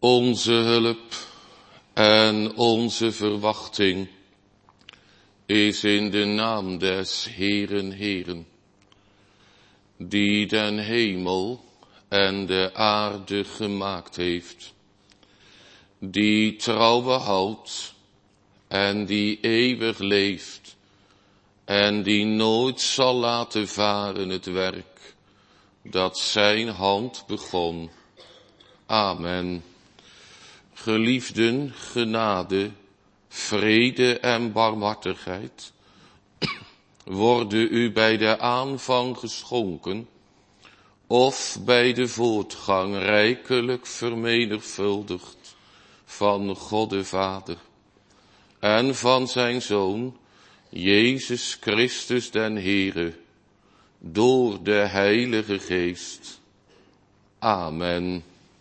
Onze hulp en onze verwachting is in de naam des Heeren Heeren, die den hemel en de aarde gemaakt heeft, die trouw behoudt en die eeuwig leeft en die nooit zal laten varen het werk dat zijn hand begon. Amen. Geliefden, genade, vrede en barmhartigheid worden u bij de aanvang geschonken of bij de voortgang rijkelijk vermenigvuldigd van God de Vader en van zijn Zoon, Jezus Christus den Heere, door de Heilige Geest. Amen.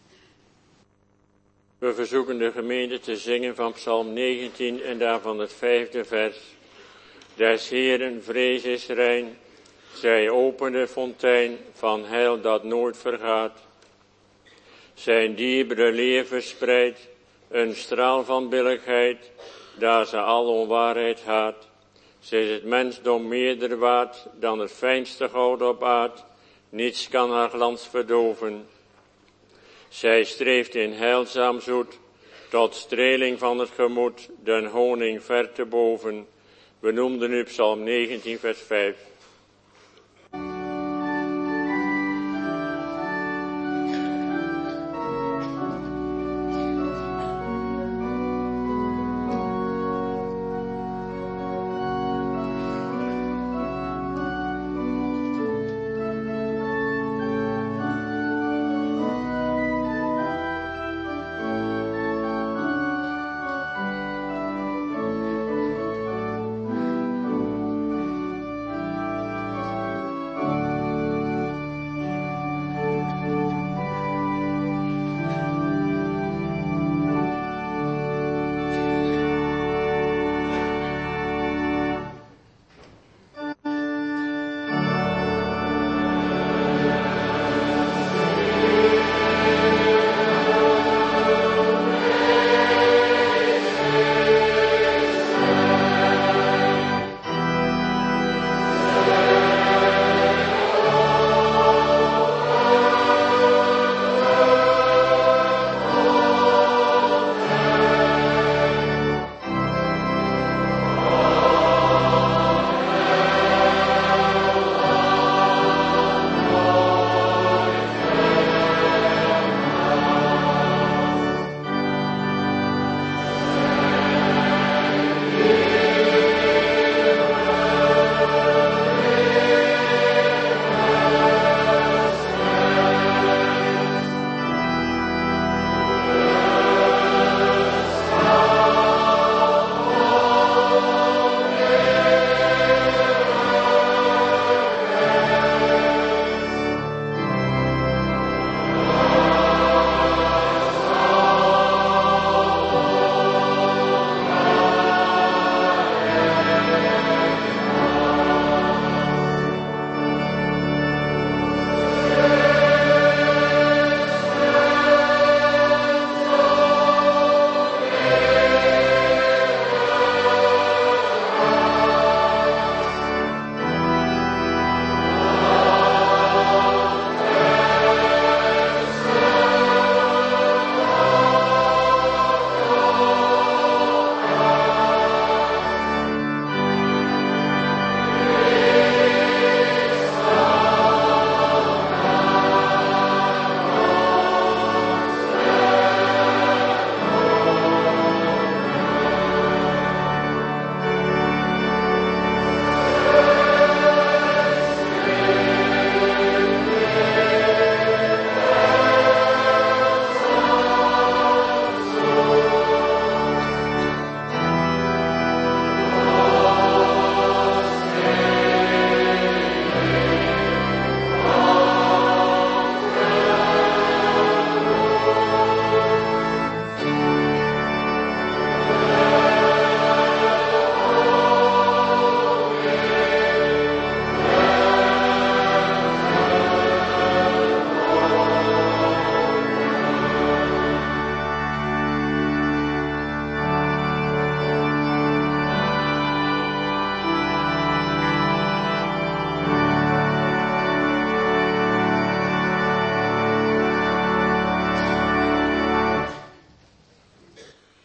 We verzoeken de gemeente te zingen van Psalm 19 en daarvan het 5e vers. Des Heeren vrees is rein, zij opende fontein van heil dat nooit vergaat. Zijn dierbare leer verspreidt, een straal van billijkheid, daar ze al onwaarheid haat. Ze is het mensdom meerder waard dan het fijnste goud op aard, niets kan haar glans verdoven. Zij streeft in heilzaam zoet, tot streling van het gemoed, den honing ver te boven. We noemden nu Psalm 19 vers 5.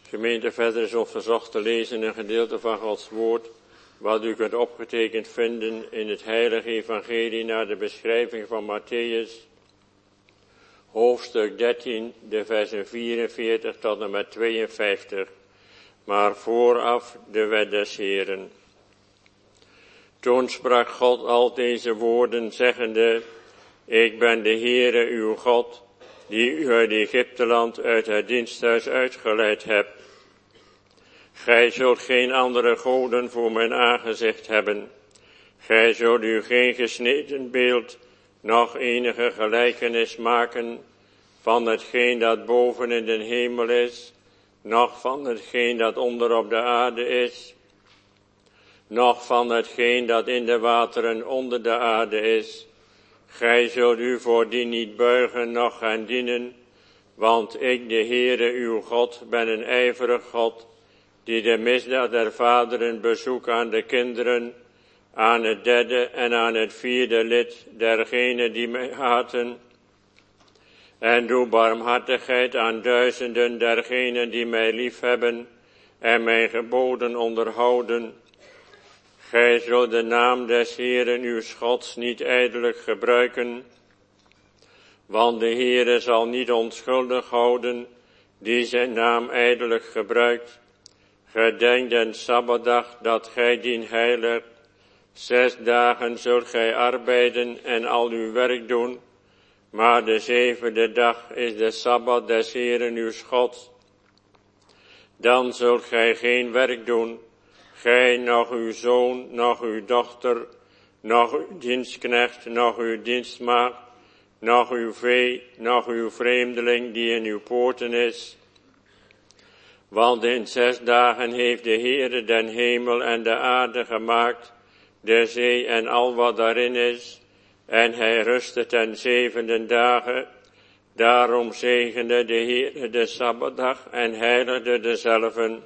Gemeente, verder is ons verzocht te lezen een gedeelte van Gods woord, wat u kunt opgetekend vinden in het heilige evangelie naar de beschrijving van Matthäus, hoofdstuk 13, de versen 44 tot en met 52. Maar vooraf de wet des Heren. Toen sprak God al deze woorden, zeggende, ik ben de Heere uw God, die u uit Egypteland uit het diensthuis uitgeleid hebt. Gij zult geen andere goden voor mijn aangezicht hebben. Gij zult u geen gesneden beeld, noch enige gelijkenis maken van hetgeen dat boven in de hemel is, noch van hetgeen dat onder op de aarde is, noch van hetgeen dat in de wateren onder de aarde is. Gij zult u voor die niet buigen, noch gaan dienen, want ik, de Heere uw God, ben een ijverig God, die de misdaad der vaderen bezoekt aan de kinderen, aan het derde en aan het vierde lid dergenen die mij haten, en doe barmhartigheid aan duizenden dergenen die mij liefhebben en mijn geboden onderhouden. Gij zult de naam des Heeren uw Gods niet ijdelijk gebruiken, want de Heere zal niet onschuldig houden die zijn naam ijdelijk gebruikt. Gedenk den Sabbatdag dat gij dien heiligt. 6 dagen zult gij arbeiden en al uw werk doen, maar de 7e dag is de Sabbat des Heeren uw Gods. Dan zult gij geen werk doen, gij, noch uw zoon, noch uw dochter, noch uw dienstknecht, noch uw dienstmaagd, noch uw vee, noch uw vreemdeling die in uw poorten is. Want in 6 dagen heeft de Heere den hemel en de aarde gemaakt, de zee en al wat daarin is, en hij rustte ten 7e dagen. Daarom zegende de Heere de Sabbatdag en heiligde dezelven.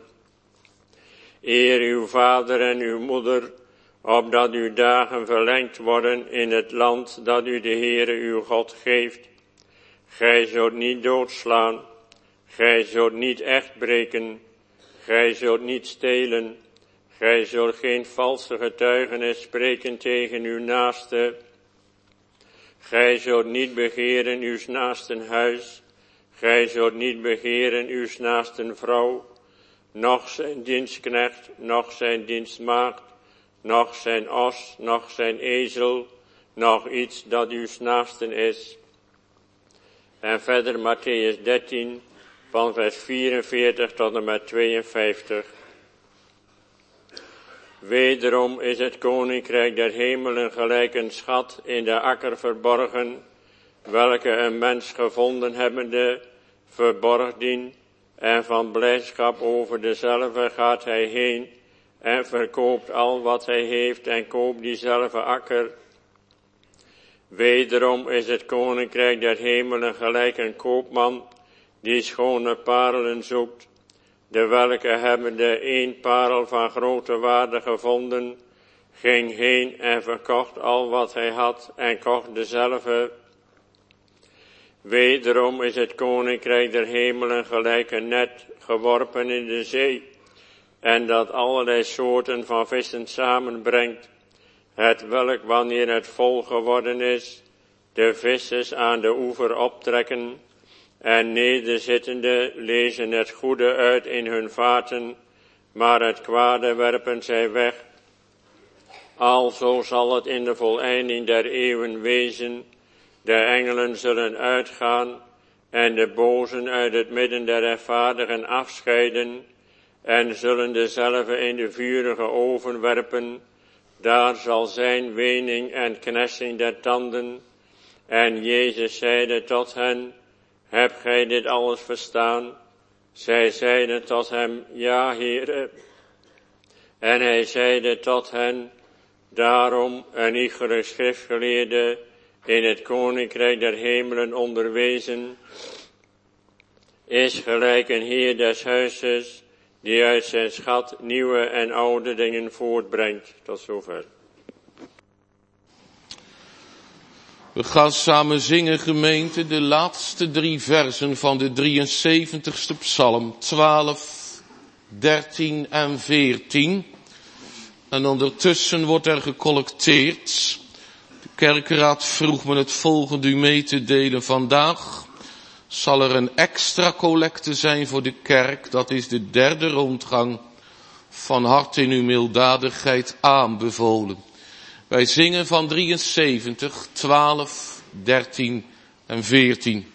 Eer uw vader en uw moeder, opdat uw dagen verlengd worden in het land dat u de Heere uw God geeft. Gij zult niet doodslaan, gij zult niet echt breken, gij zult niet stelen, gij zult geen valse getuigenis spreken tegen uw naaste. Gij zult niet begeren uw naasten huis, gij zult niet begeren uw naasten vrouw, noch zijn dienstknecht, noch zijn dienstmaagd, noch zijn os, noch zijn ezel, noch iets dat uw naasten is. En verder Matthäus 13, van vers 44 tot en met 52. Wederom is het koninkrijk der hemelen gelijk een schat in de akker verborgen, welke een mens gevonden hebbende verborg dien, en van blijdschap over dezelve gaat hij heen en verkoopt al wat hij heeft en koopt diezelfde akker. Wederom is het koninkrijk der hemelen gelijk een koopman die schone parelen zoekt, de welke hebbende 1 parel van grote waarde gevonden, ging heen en verkocht al wat hij had en kocht dezelfde. Wederom is het koninkrijk der hemelen gelijk een net geworpen in de zee, en dat allerlei soorten van vissen samenbrengt, het welk wanneer het vol geworden is, de vissers aan de oever optrekken, en nederzittende lezen het goede uit in hun vaten, maar het kwade werpen zij weg. Alzo zal het in de voleinding der eeuwen wezen. De engelen zullen uitgaan en de bozen uit het midden der rechtvaardigen afscheiden en zullen dezelve in de vurige oven werpen. Daar zal zijn wening en knessing der tanden. En Jezus zeide tot hen, hebt gij dit alles verstaan? Zij zeiden tot hem, ja, Heere. En hij zeide tot hen, daarom een iegere schriftgeleerde in het koninkrijk der hemelen onderwezen, is gelijk een heer des huizes, die uit zijn schat nieuwe en oude dingen voortbrengt. Tot zover. We gaan samen zingen, gemeente, de laatste 3 versen van de 73ste psalm, 12, 13 en 14. En ondertussen wordt er gecollecteerd. De kerkraad vroeg me het volgende u mee te delen. Vandaag zal er een extra collecte zijn voor de kerk. Dat is de derde rondgang. Van harte in uw milddadigheid aanbevolen. Wij zingen van 73, 12, 13 en 14.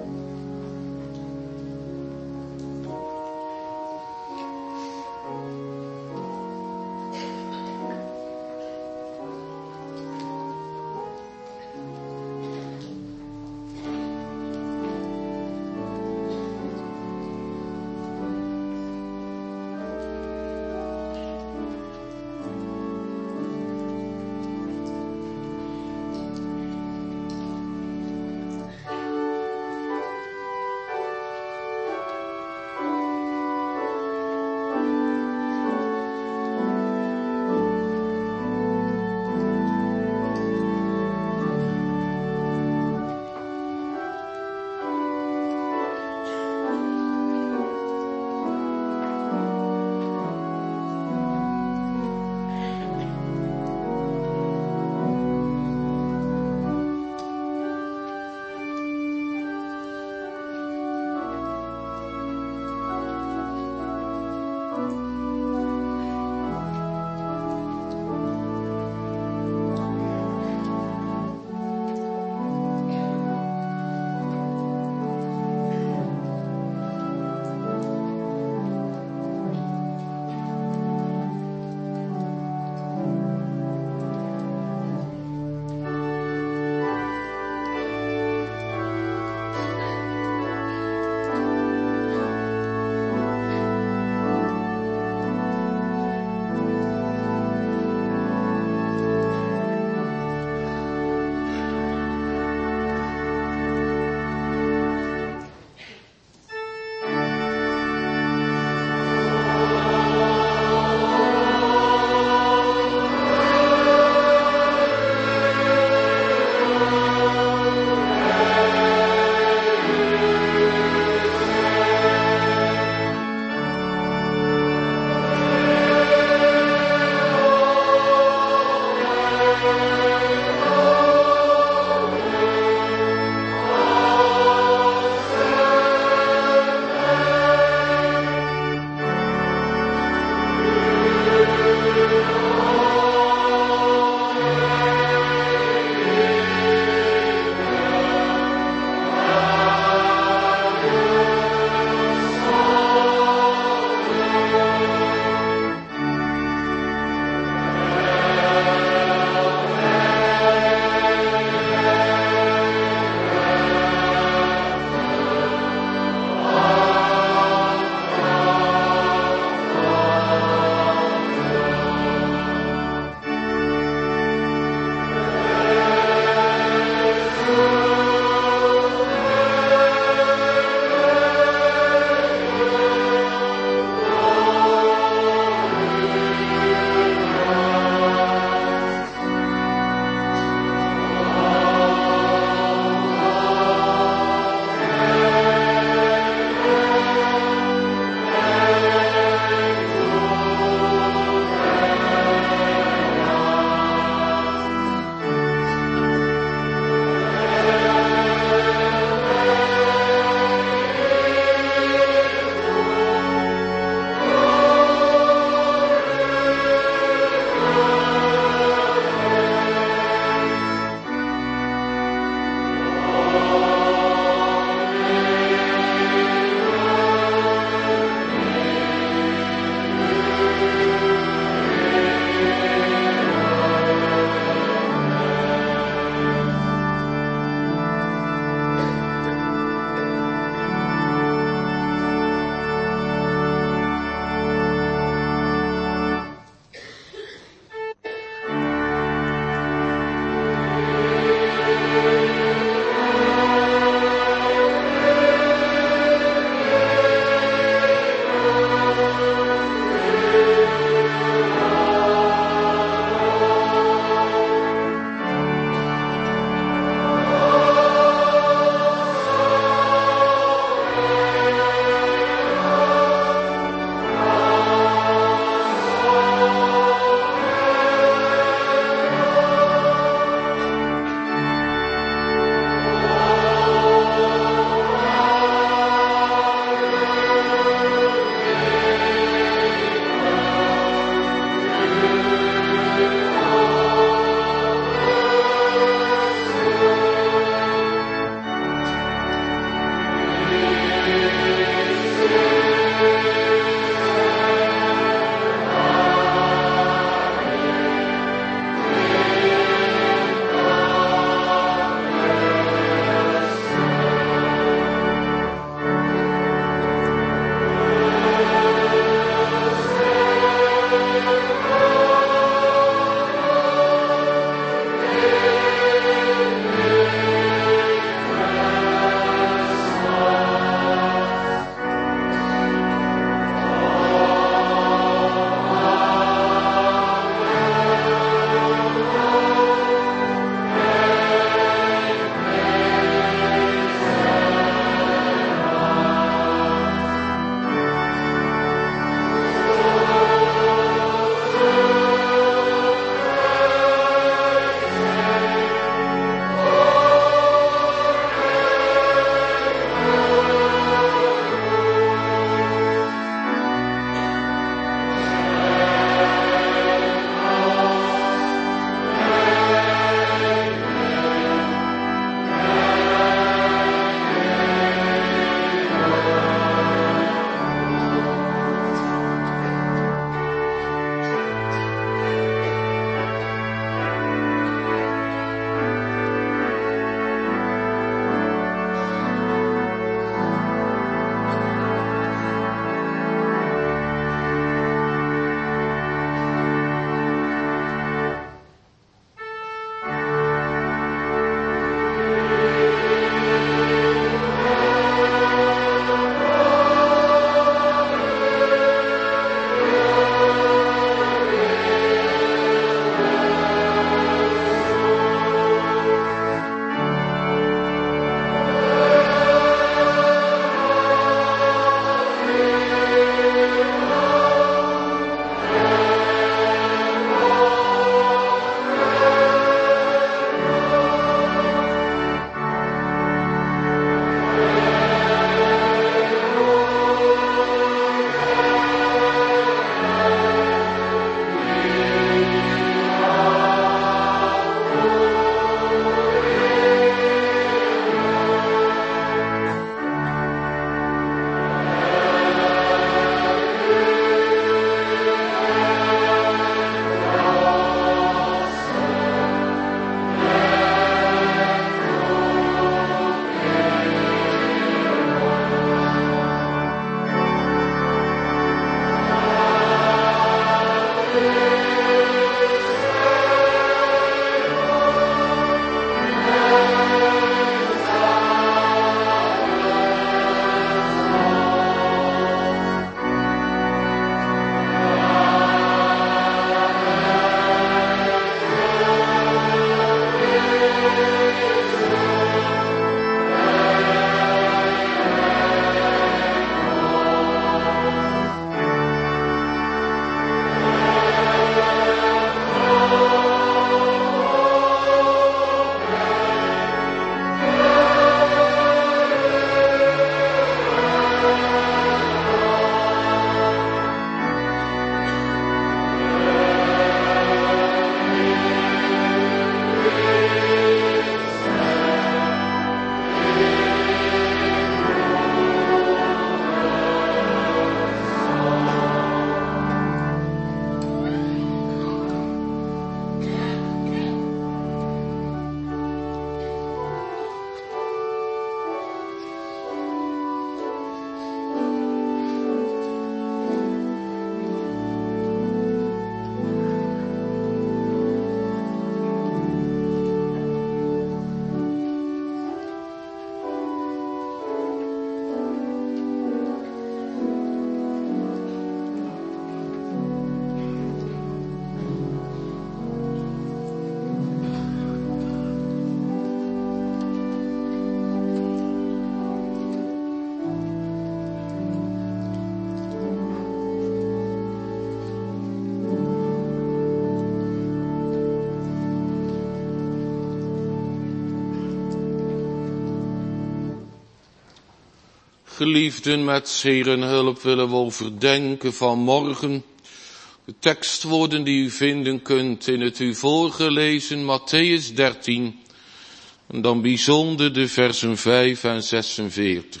Geliefden, met Heeren hulp willen we overdenken vanmorgen de tekstwoorden die u vinden kunt in het u voorgelezen Mattheüs 13 en dan bijzonder de versen 5 en 46.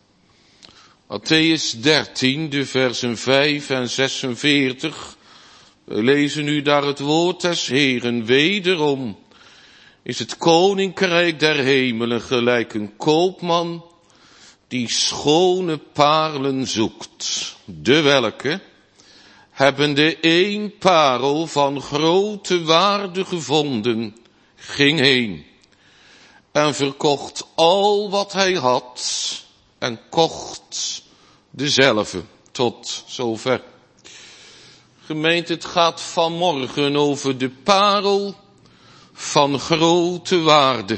Mattheüs 13, de versen 5 en 46. We lezen nu daar het woord des Heeren. Wederom is het koninkrijk der hemelen gelijk een koopman die schone parelen zoekt, de welke, hebbende 1 parel van grote waarde gevonden, ging heen en verkocht al wat hij had en kocht dezelve. Tot zover. Gemeente, het gaat vanmorgen over de parel van grote waarde.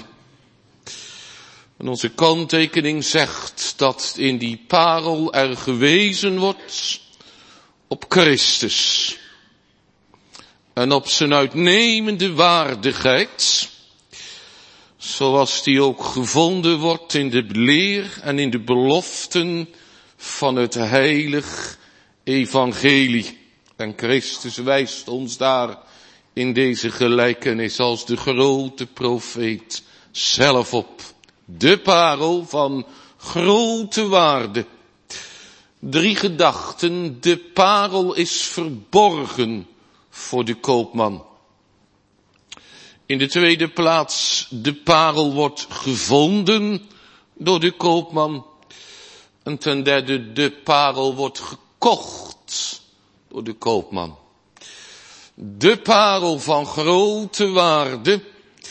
En onze kanttekening zegt dat in die parel er gewezen wordt op Christus. En op zijn uitnemende waardigheid, zoals die ook gevonden wordt in de leer en in de beloften van het heilig evangelie. En Christus wijst ons daar in deze gelijkenis als de grote profeet zelf op. De parel van grote waarde. 3 gedachten. De parel is verborgen voor de koopman. In de tweede plaats, de parel wordt gevonden door de koopman. En ten derde, de parel wordt gekocht door de koopman. De parel van grote waarde.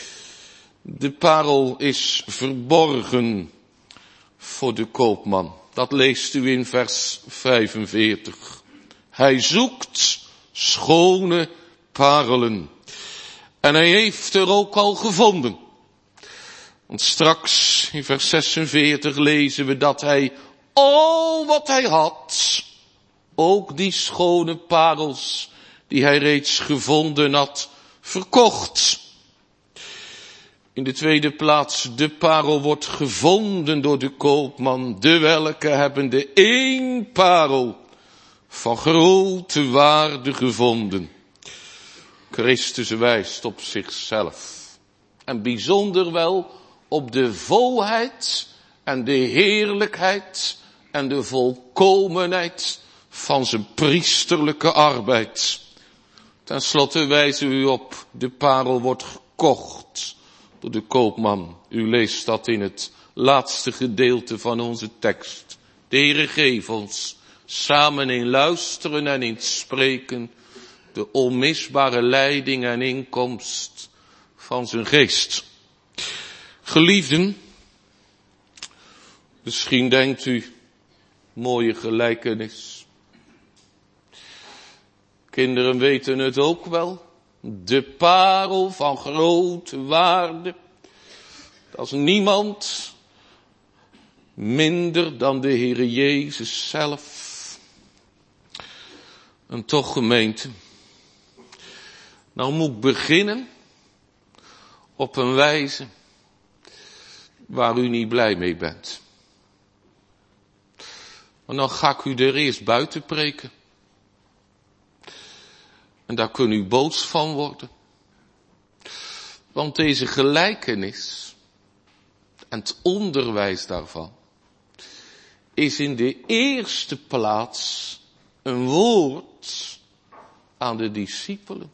De parel is verborgen voor de koopman. Dat leest u in vers 45. Hij zoekt schone parelen. En hij heeft er ook al gevonden. Want straks in vers 46 lezen we dat hij al wat hij had, ook die schone parels die hij reeds gevonden had, verkocht. In de tweede plaats, de parel wordt gevonden door de koopman, de welke hebbende 1 parel van grote waarde gevonden. Christus wijst op zichzelf. En bijzonder wel op de volheid en de heerlijkheid en de volkomenheid van zijn priesterlijke arbeid. Ten slotte wijzen we u op, de parel wordt gekocht door de koopman. U leest dat in het laatste gedeelte van onze tekst. De Heere geef ons samen in luisteren en in spreken de onmisbare leiding en inkomst van zijn geest. Geliefden, misschien denkt u, mooie gelijkenis. Kinderen weten het ook wel. De parel van grote waarde. Dat is niemand minder dan de Heere Jezus zelf. En toch, gemeente, nou moet ik beginnen op een wijze waar u niet blij mee bent. Maar dan ga ik u er eerst buiten preken. En daar kunt u boos van worden. Want deze gelijkenis en het onderwijs daarvan is in de eerste plaats een woord aan de discipelen.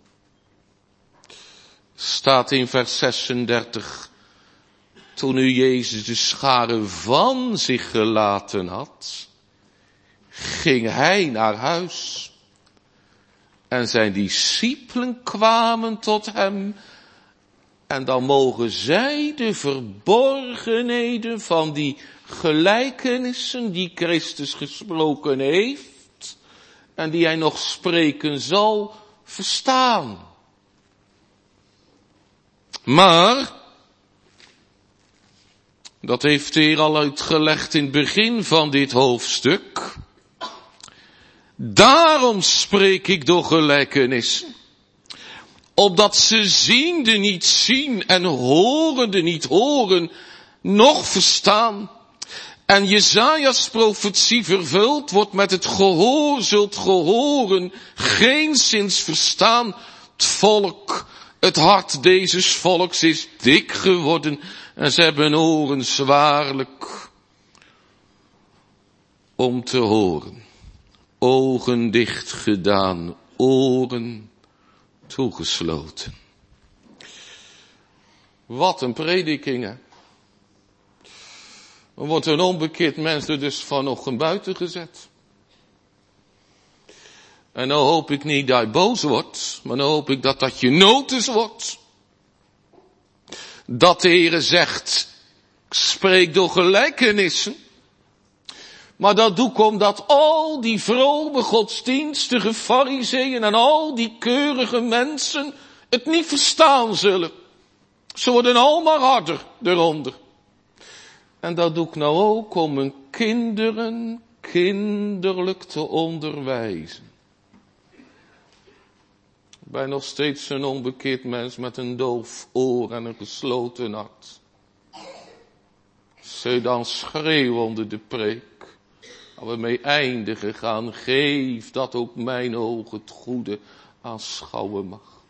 Staat in vers 36. Toen nu Jezus de scharen van zich gelaten had, ging hij naar huis. En zijn discipelen kwamen tot hem. En dan mogen zij de verborgenheden van die gelijkenissen die Christus gesproken heeft en die hij nog spreken zal, verstaan. Maar, dat heeft de Heer al uitgelegd in het begin van dit hoofdstuk, daarom spreek ik door gelijkenissen, opdat ze ziende niet zien en horende niet horen, noch verstaan, En Jesaja's profetie vervuld wordt met het gehoor zult gehoren, geenszins verstaan. Het volk, het hart dezes volks is dik geworden en ze hebben oren zwaarlijk om te horen. Ogen dicht gedaan, oren toegesloten. Wat een prediking, hè. Dan wordt een onbekeerd mens er dus vanochtend buiten gezet. En nou hoop ik niet dat je boos wordt, maar nou hoop ik dat dat je notice wordt. Dat de Heere zegt, ik spreek door gelijkenissen. Maar dat doe ik omdat al die vrome godsdienstige farizeeën en al die keurige mensen het niet verstaan zullen. Ze worden al maar harder eronder. En dat doe ik nou ook om mijn kinderen kinderlijk te onderwijzen. Ik ben nog steeds een onbekeerd mens met een doof oor en een gesloten hart. Ze dan schreeuwen onder de preek. Als we mee eindigen gaan, geef dat ook mijn oog het goede aanschouwen mag.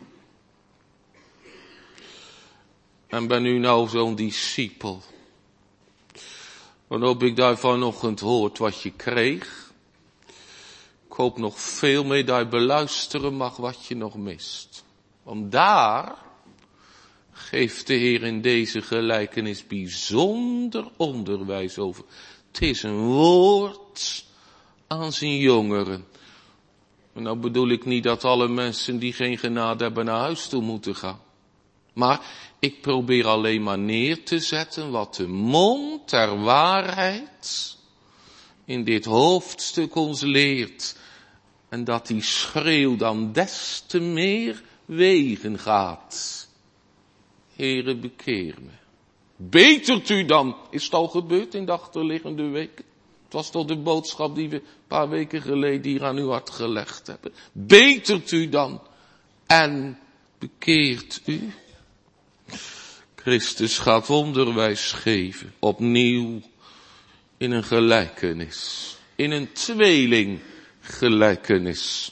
En ben u nou zo'n discipel? Dan hoop ik dat je vanochtend hoort wat je kreeg. Ik hoop nog veel meer dat je beluisteren mag wat je nog mist. Want daar geeft de Heer in deze gelijkenis bijzonder onderwijs over. Het is een woord aan zijn jongeren. En nou bedoel ik niet dat alle mensen die geen genade hebben naar huis toe moeten gaan. Maar ik probeer alleen maar neer te zetten wat de mond der waarheid in dit hoofdstuk ons leert. En dat die schreeuw dan des te meer wegen gaat. Heere, bekeer me. Betert u dan, is het al gebeurd in de achterliggende weken? Het was toch de boodschap die we een paar weken geleden hier aan uw hart gelegd hebben. Betert u dan en bekeert u. Christus gaat onderwijs geven, opnieuw in een gelijkenis, in een tweelinggelijkenis.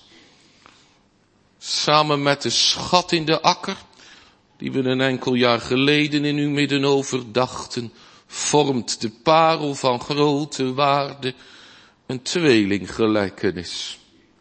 Samen met de schat in de akker, die we een enkel jaar geleden in uw midden overdachten, vormt de parel van grote waarde een tweelinggelijkenis.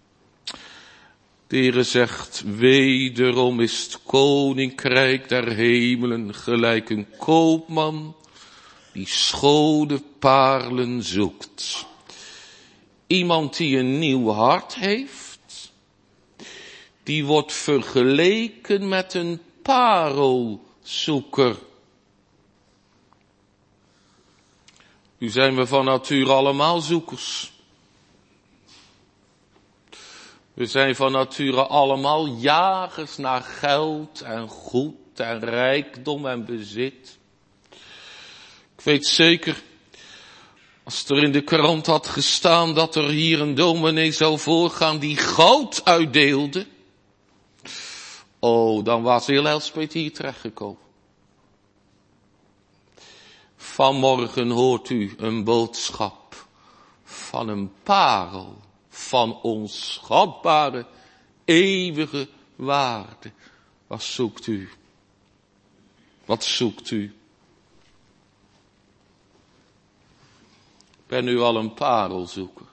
De Heere zegt, wederom is het koninkrijk der hemelen gelijk een koopman die schone parelen zoekt. Iemand die een nieuw hart heeft, die wordt vergeleken met een parelzoeker. Nu zijn we van nature allemaal zoekers. We zijn van nature allemaal jagers naar geld en goed en rijkdom en bezit. Ik weet zeker, als er in de krant had gestaan dat er hier een dominee zou voorgaan die goud uitdeelde. Oh, dan was heel Elspet hier terechtgekomen. Vanmorgen hoort u een boodschap van een parel. Van onschatbare, eeuwige waarde. Wat zoekt u? Wat zoekt u? Ben u al een parelzoeker?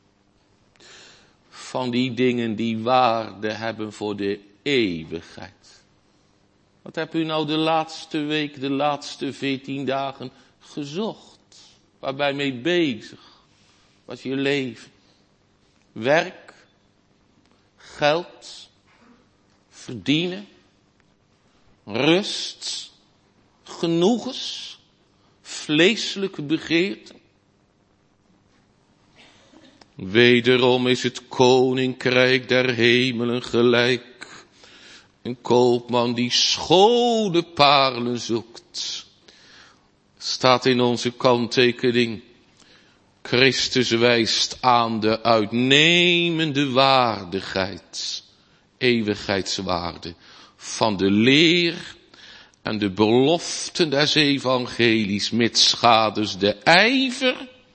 Van die dingen die waarde hebben voor de eeuwigheid. Wat heb u nou de laatste week, de laatste 14 dagen gezocht? Waar ben je mee bezig? Wat is je leven? Werk, geld, verdienen, rust, genoegens, vleeselijke begeerten. Wederom is het koninkrijk der hemelen gelijk een koopman die schone parelen zoekt. Staat in onze kanttekening. Christus wijst aan de uitnemende waardigheid, eeuwigheidswaarde van de leer en de beloften des evangelies, mitsgaders de ijver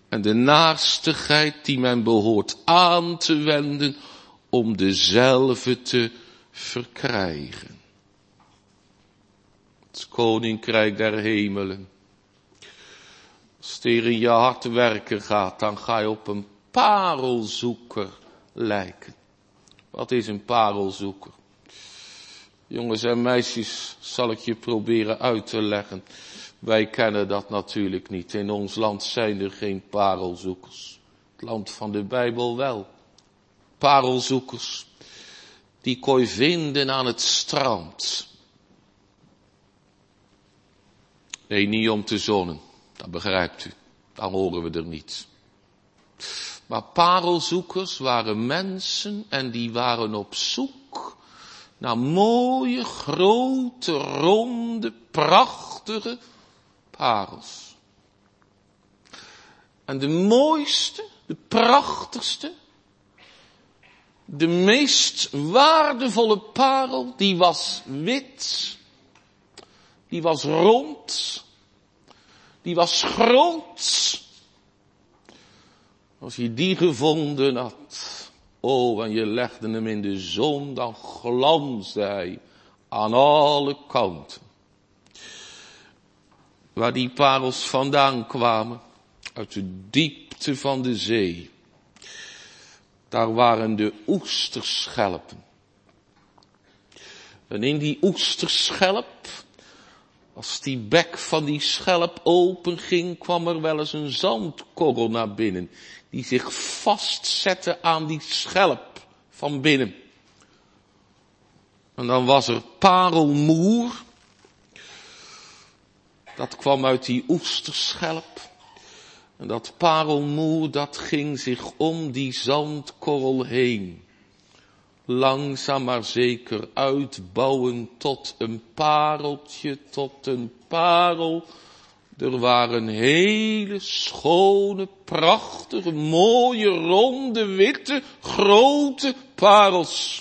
en de naarstigheid die men behoort aan te wenden om dezelfde te verkrijgen. Het koninkrijk der hemelen. Als het hier in je hart werken gaat, dan ga je op een parelzoeker lijken. Wat is een parelzoeker? Jongens en meisjes, zal ik je proberen uit te leggen. Wij kennen dat natuurlijk niet. In ons land zijn er geen parelzoekers. Het land van de Bijbel wel. Parelzoekers, die kon je vinden aan het strand. Nee, niet om te zonnen. Dat begrijpt u. Dan horen we er niet. Maar parelzoekers waren mensen en die waren op zoek naar mooie, grote, ronde, prachtige parels. En de mooiste, de prachtigste, de meest waardevolle parel, die was wit, die was rond, die was groot. Als je die gevonden had, oh, en je legde hem in de zon, dan glansde hij aan alle kanten. Waar die parels vandaan kwamen, uit de diepte van de zee, daar waren de oesterschelpen. En in die oesterschelp, als die bek van die schelp open ging, kwam er wel eens een zandkorrel naar binnen, die zich vastzette aan die schelp van binnen. En dan was er parelmoer, dat kwam uit die oesterschelp. En dat parelmoer, dat ging zich om die zandkorrel heen. Langzaam maar zeker uitbouwen tot een pareltje, tot een parel. Er waren hele schone, prachtige, mooie, ronde, witte, grote parels.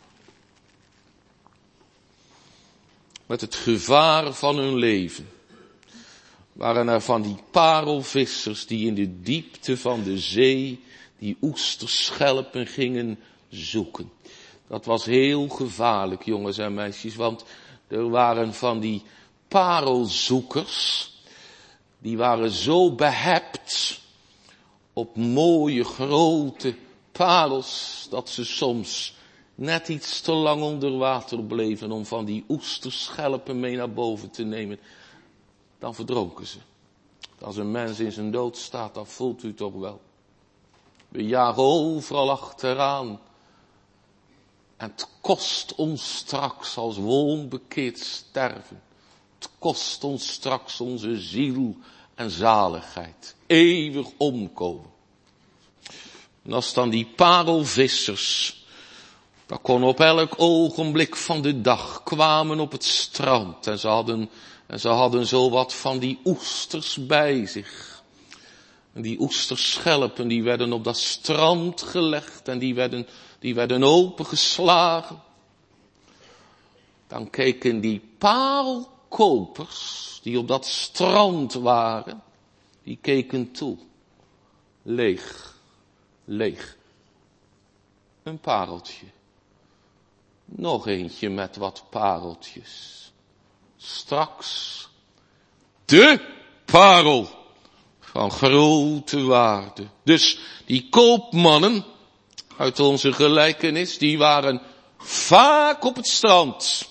Met het gevaar van hun leven waren er van die parelvissers die in de diepte van de zee die oesterschelpen gingen zoeken. Dat was heel gevaarlijk, jongens en meisjes, want er waren van die parelzoekers, die waren zo behept op mooie grote parels, dat ze soms net iets te lang onder water bleven om van die oesterschelpen mee naar boven te nemen. Dan verdronken ze. Als een mens in zijn dood staat, dan voelt u toch wel. We jagen overal achteraan. En het kost ons straks als we onbekeerd sterven. Het kost ons straks onze ziel en zaligheid. Eeuwig omkomen. En als dan die parelvissers, dat kon op elk ogenblik van de dag, kwamen op het strand. En ze hadden zo wat van die oesters bij zich. En die oesterschelpen, die werden op dat strand gelegd en die werden opengeslagen. Dan keken die parelkopers, die op dat strand waren, die keken toe. Leeg, leeg. Een pareltje. Nog eentje met wat pareltjes. Straks de parel van grote waarde. Dus die koopmannen uit onze gelijkenis, die waren vaak op het strand.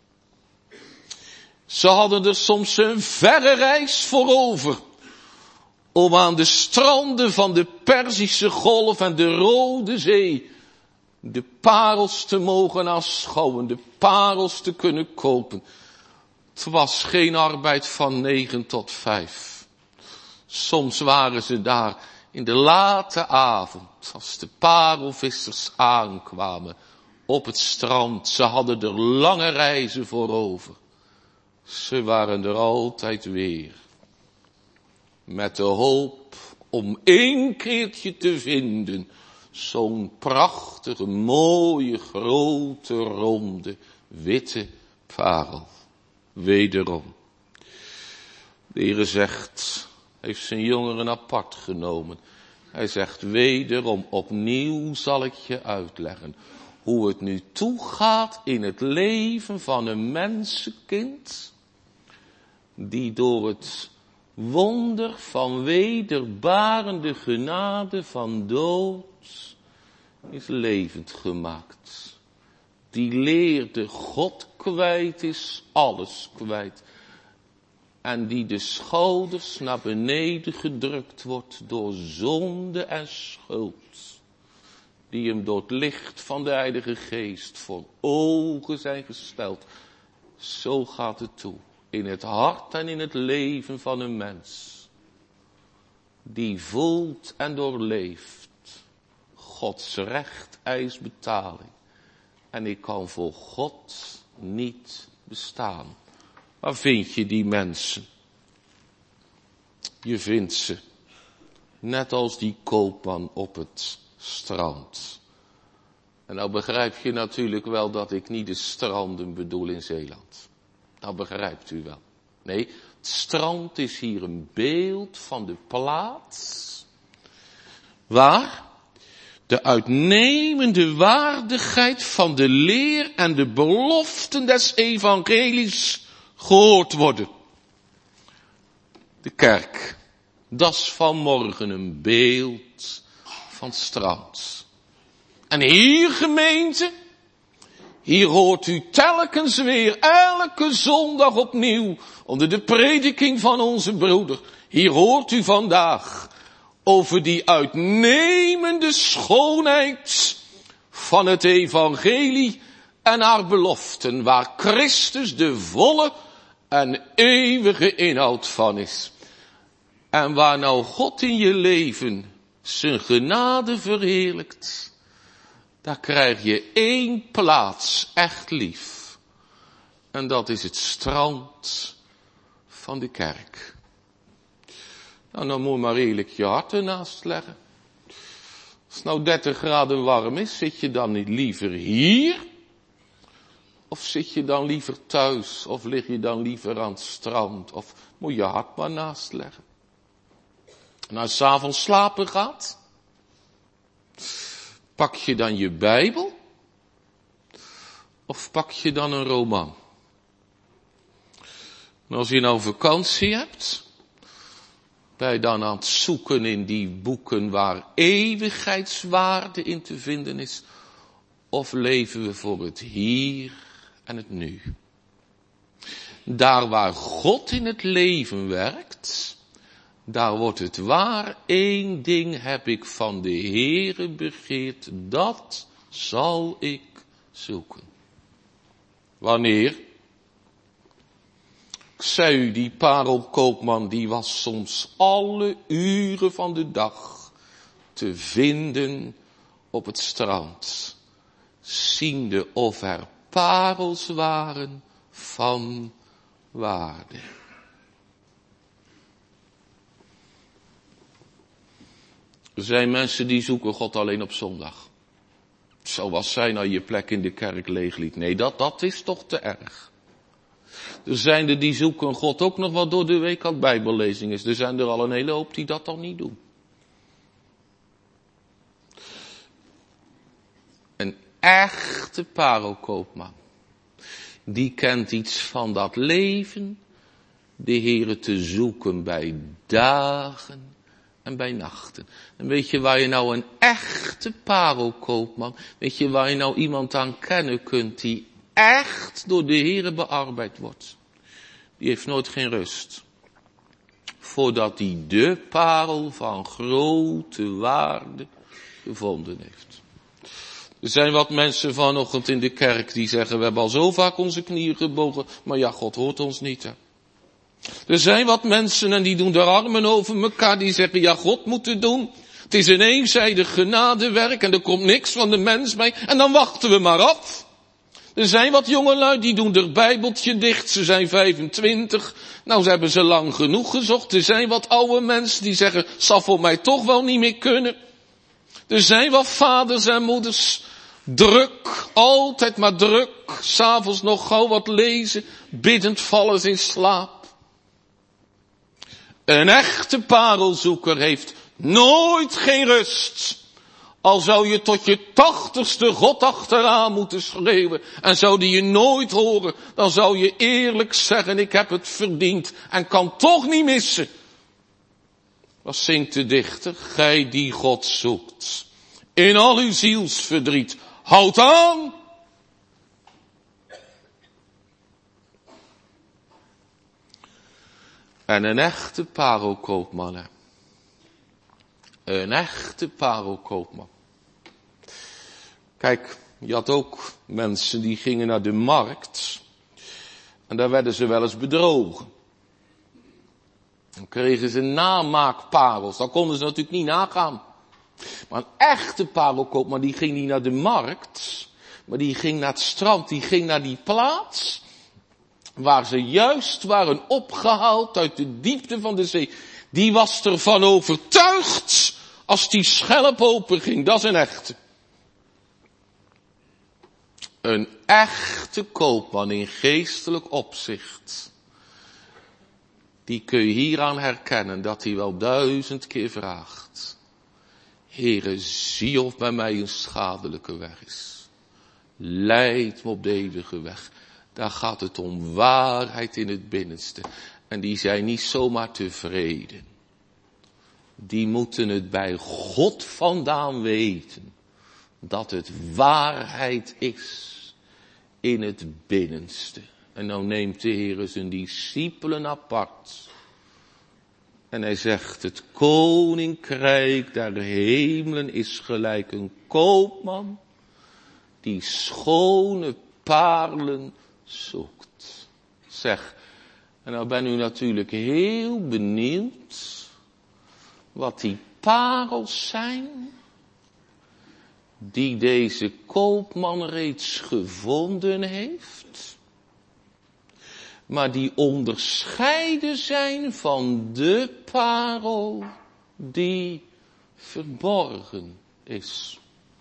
Ze hadden er soms een verre reis voor over om aan de stranden van de Perzische Golf en de Rode Zee de parels te mogen aanschouwen, de parels te kunnen kopen. Het was geen arbeid van 9 tot 5. Soms waren ze daar in de late avond, als de parelvissers aankwamen op het strand. Ze hadden er lange reizen voor over. Ze waren er altijd weer. Met de hoop om 1 keertje te vinden. Zo'n prachtige, mooie, grote, ronde, witte parel. Wederom. De Heere zegt, heeft zijn jongeren apart genomen. Hij zegt, wederom opnieuw zal ik je uitleggen hoe het nu toegaat in het leven van een mensenkind, die door het wonder van wederbarende genade van dood is levend gemaakt. Die leerde God kwijt is, alles kwijt. En die de schouders naar beneden gedrukt wordt door zonde en schuld. Die hem door het licht van de Heilige Geest voor ogen zijn gesteld. Zo gaat het toe. In het hart en in het leven van een mens. Die voelt en doorleeft. Gods recht eist betaling. En ik kan voor God niet bestaan. Waar vind je die mensen? Je vindt ze. Net als die koopman op het strand. En nou begrijp je natuurlijk wel dat ik niet de stranden bedoel in Zeeland. Nou begrijpt u wel. Nee, het strand is hier een beeld van de plaats waar de uitnemende waardigheid van de leer en de beloften des evangelies gehoord worden. De kerk, dat is vanmorgen een beeld van het strand. En hier gemeente, hier hoort u telkens weer, elke zondag opnieuw, onder de prediking van onze broeder. Hier hoort u vandaag over die uitnemende schoonheid van het evangelie en haar beloften, waar Christus de volle en eeuwige inhoud van is. En waar nou God in je leven zijn genade verheerlijkt, daar krijg je één plaats echt lief. En dat is het strand van de kerk. Nou, dan moet je maar eerlijk je hart ernaast leggen. Als het nou 30 graden warm is, zit je dan niet liever hier? Of zit je dan liever thuis? Of lig je dan liever aan het strand? Of moet je hart maar naast leggen? En als je 's avonds slapen gaat, pak je dan je Bijbel? Of pak je dan een roman? En als je nou vakantie hebt, ben je dan aan het zoeken in die boeken waar eeuwigheidswaarde in te vinden is? Of leven we voor het hier en het nu? Daar waar God in het leven werkt, daar wordt het waar. Één ding heb ik van de Heere begeerd, dat zal ik zoeken. Wanneer? Ik zei u, die parelkoopman, die was soms alle uren van de dag te vinden op het strand, ziende of er parels waren van waarde. Er zijn mensen die zoeken God alleen op zondag. Zoals zij nou je plek in de kerk leegliet. Nee, dat is toch te erg. Er zijn er die zoeken God ook nog wat door de week als bijbellezing is. Er zijn er al een hele hoop die dat dan niet doen. Een echte parelkoopman. Die kent iets van dat leven. De Heere te zoeken bij dagen en bij nachten. En weet je waar je nou een echte parelkoopman, weet je waar je nou iemand aan kennen kunt die echt door de Heere bearbeid wordt? Die heeft nooit geen rust. Voordat hij de parel van grote waarde gevonden heeft. Er zijn wat mensen vanochtend in de kerk die zeggen, we hebben al zo vaak onze knieën gebogen, maar ja, God hoort ons niet, hè. Er zijn wat mensen en die doen de armen over elkaar, die zeggen, ja, God moet het doen. Het is een eenzijdig genadewerk en er komt niks van de mens bij en dan wachten we maar af. Er zijn wat jongelui die doen er bijbeltje dicht, ze zijn 25, nou ze hebben ze lang genoeg gezocht. Er zijn wat oude mensen die zeggen, zal voor mij toch wel niet meer kunnen. Er zijn wat vaders en moeders, druk, altijd maar druk, 's avonds nog gauw wat lezen, biddend vallen ze in slaap. Een echte parelzoeker heeft nooit geen rust. Al zou je tot je 80ste God achteraan moeten schreeuwen en zou die je nooit horen, dan zou je eerlijk zeggen, ik heb het verdiend en kan toch niet missen. Wat zingt de dichter? Gij die God zoekt, in al uw zielsverdriet, houd aan. En een echte parelkoopman, hè? Een echte parelkoopman. Kijk, je had ook mensen die gingen naar de markt. En daar werden ze wel eens bedrogen. Dan kregen ze namaakparels. Dat konden ze natuurlijk niet nagaan. Maar een echte parelkoopman die ging niet naar de markt. Maar die ging naar het strand. Die ging naar die plaats. Waar ze juist waren opgehaald uit de diepte van de zee. Die was ervan overtuigd, als die schelp open ging, dat is een echte. Een echte koopman in geestelijk opzicht. Die kun je hieraan herkennen, dat hij wel 1000 keer vraagt. Heere, zie of bij mij een schadelijke weg is. Leid me op de eeuwige weg. Daar gaat het om waarheid in het binnenste. En die zijn niet zomaar tevreden. Die moeten het bij God vandaan weten. Dat het waarheid is. In het binnenste. En nou neemt de Heer zijn discipelen apart. En hij zegt, het koninkrijk der hemelen is gelijk een koopman. Die schone parelen zoekt. Zeg. En nou ben u natuurlijk heel benieuwd wat die parels zijn die deze koopman reeds gevonden heeft, maar die onderscheiden zijn van de parel die verborgen is.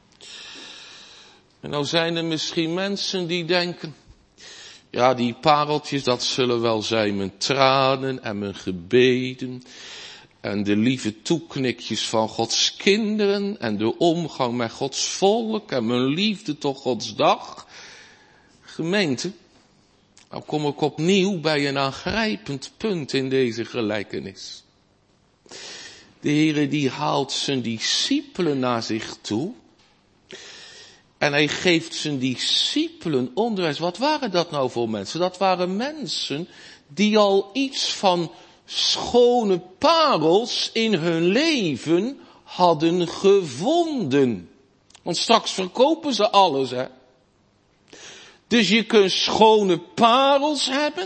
En nou zijn er misschien mensen die denken, ja, die pareltjes, dat zullen wel zijn mijn tranen en mijn gebeden. En de lieve toeknikjes van Gods kinderen. En de omgang met Gods volk. En mijn liefde tot Gods dag. Gemeente, nou kom ik opnieuw bij een aangrijpend punt in deze gelijkenis. De Heere die haalt zijn discipelen naar zich toe. En hij geeft zijn discipelen onderwijs. Wat waren dat nou voor mensen? Dat waren mensen die al iets van schone parels in hun leven hadden gevonden. Want straks verkopen ze alles, hè. Dus je kunt schone parels hebben.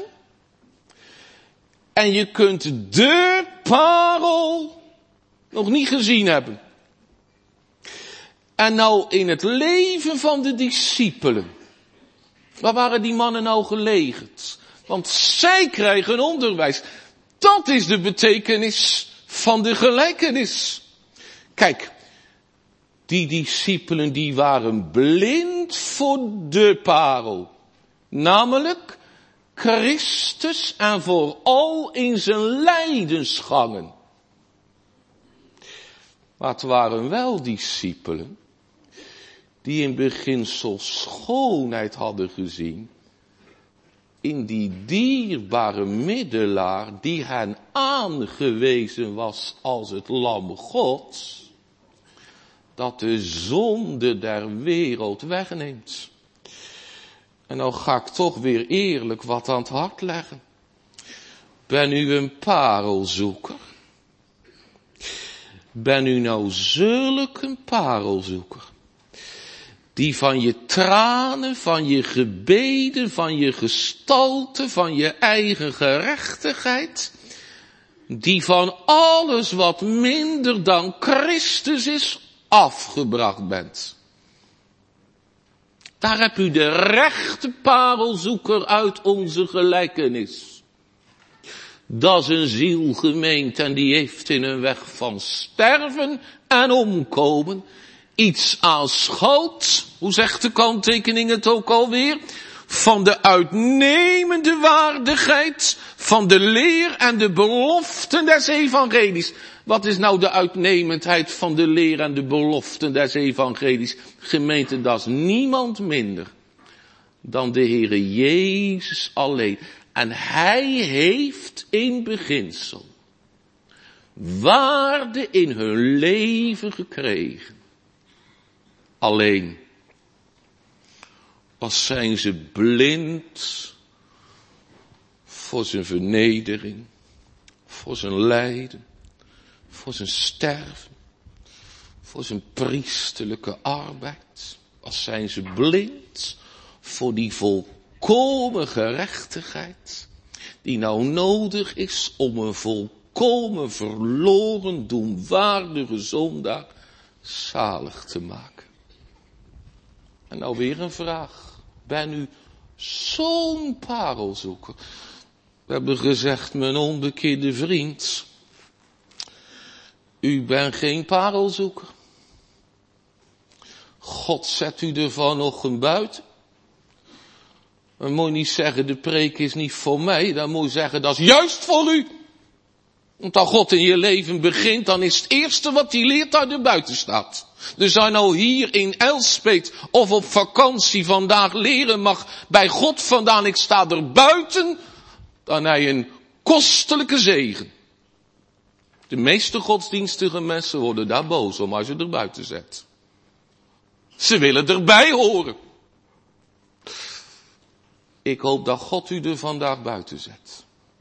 En je kunt de parel nog niet gezien hebben. En nou in het leven van de discipelen. Waar waren die mannen nou gelegerd? Want zij krijgen onderwijs. Dat is de betekenis van de gelijkenis. Kijk, die discipelen die waren blind voor de parel. Namelijk Christus en vooral in zijn lijdensgangen. Maar het waren wel discipelen die in beginsel schoonheid hadden gezien in die dierbare middelaar die hen aangewezen was als het lam Gods, dat de zonde der wereld wegneemt. En nou ga ik toch weer eerlijk wat aan het hart leggen. Ben u een parelzoeker? Ben u nou zulk een parelzoeker? Die van je tranen, van je gebeden, van je gestalte, van je eigen gerechtigheid, die van alles wat minder dan Christus is, afgebracht bent. Daar heb u de rechte parelzoeker uit onze gelijkenis. Dat is een ziel gemeend en die heeft in een weg van sterven en omkomen iets aanschouwd, hoe zegt de kanttekening het ook alweer, van de uitnemende waardigheid van de leer en de beloften des evangelies. Wat is nou de uitnemendheid van de leer en de beloften des evangelies? Gemeente, dat is niemand minder dan de Heere Jezus alleen. En Hij heeft in beginsel waarde in hun leven gekregen. Alleen, als zijn ze blind voor zijn vernedering, voor zijn lijden, voor zijn sterven, voor zijn priesterlijke arbeid. Als zijn ze blind voor die volkomen gerechtigheid die nou nodig is om een volkomen verloren doenwaardige zondaar zalig te maken. En nou weer een vraag. Ben u zo'n parelzoeker? We hebben gezegd, mijn onbekeerde vriend, u bent geen parelzoeker. God zet u er vanochtend buiten. Dan moet je niet zeggen, de preek is niet voor mij. Dan moet je zeggen, dat is juist voor u. Want als God in je leven begint, dan is het eerste wat hij leert dat er buiten staat. Dus als je nou hier in Elspeet of op vakantie vandaag leren mag bij God vandaan, ik sta er buiten, dan heb je een kostelijke zegen. De meeste godsdienstige mensen worden daar boos om als je er buiten zet. Ze willen erbij horen. Ik hoop dat God u er vandaag buiten zet.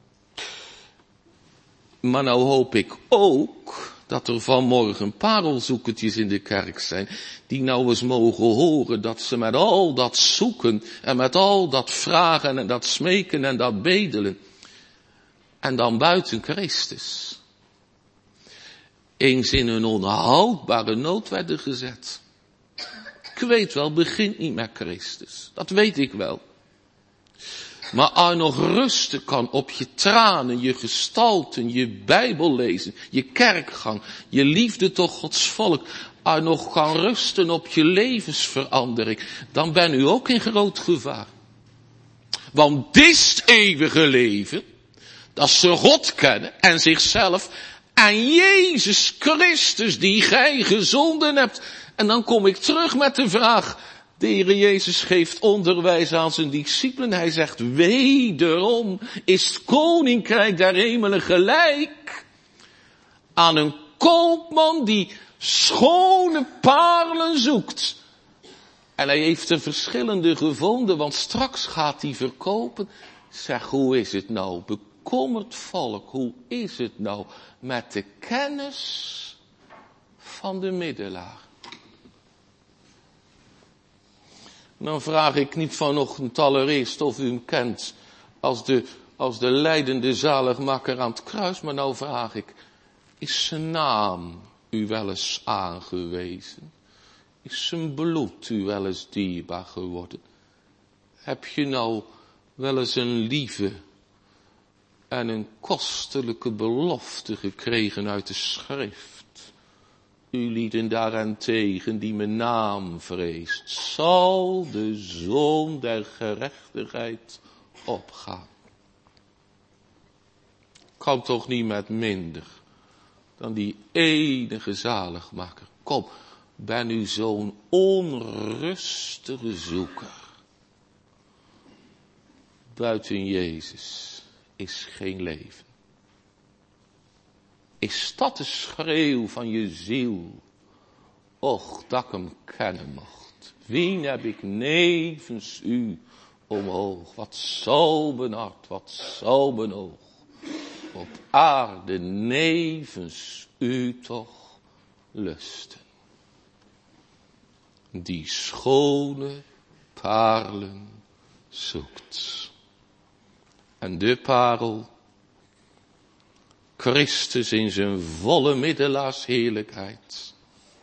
Maar nou hoop ik ook dat er vanmorgen parelzoekertjes in de kerk zijn, die nou eens mogen horen dat ze met al dat zoeken en met al dat vragen en dat smeken en dat bedelen, en dan buiten Christus, eens in een onhoudbare nood werden gezet. Ik weet wel, begint niet met Christus. Dat weet ik wel. Maar als je nog rusten kan op je tranen, je gestalten, je Bijbel lezen, je kerkgang, je liefde tot Gods volk. Als je nog kan rusten op je levensverandering, dan ben u ook in groot gevaar. Want dit eeuwige leven, dat ze God kennen en zichzelf en Jezus Christus die gij gezonden hebt. En dan kom ik terug met de vraag, de Heere Jezus geeft onderwijs aan zijn discipelen. Hij zegt, wederom is het koninkrijk der hemelen gelijk aan een koopman die schone parelen zoekt. En hij heeft er verschillende gevonden, want straks gaat hij verkopen. Zeg, hoe is het nou? Bekommerd volk, hoe is het nou met de kennis van de middelaar? Dan vraag ik niet vanochtend allereerst of u hem kent als de lijdende zaligmaker aan het kruis, maar nou vraag ik, is zijn naam u wel eens aangewezen? Is zijn bloed u wel eens dierbaar geworden? Heb je nou wel eens een lieve en een kostelijke belofte gekregen uit de schrift? U lieden daarentegen die mijn naam vreest, zal de zon der gerechtigheid opgaan. Kan toch niet met minder dan die enige zaligmaker. Kom, ben u zo'n onrustige zoeker. Buiten Jezus is geen leven. Is dat de schreeuw van je ziel? Och, dat ik hem kennen mocht. Wien heb ik nevens u omhoog? Wat zou mijn hart, wat zou mijn oog op aarde nevens u toch lusten? Die schone parelen zoekt. En de parel, Christus in zijn volle middelaarsheerlijkheid,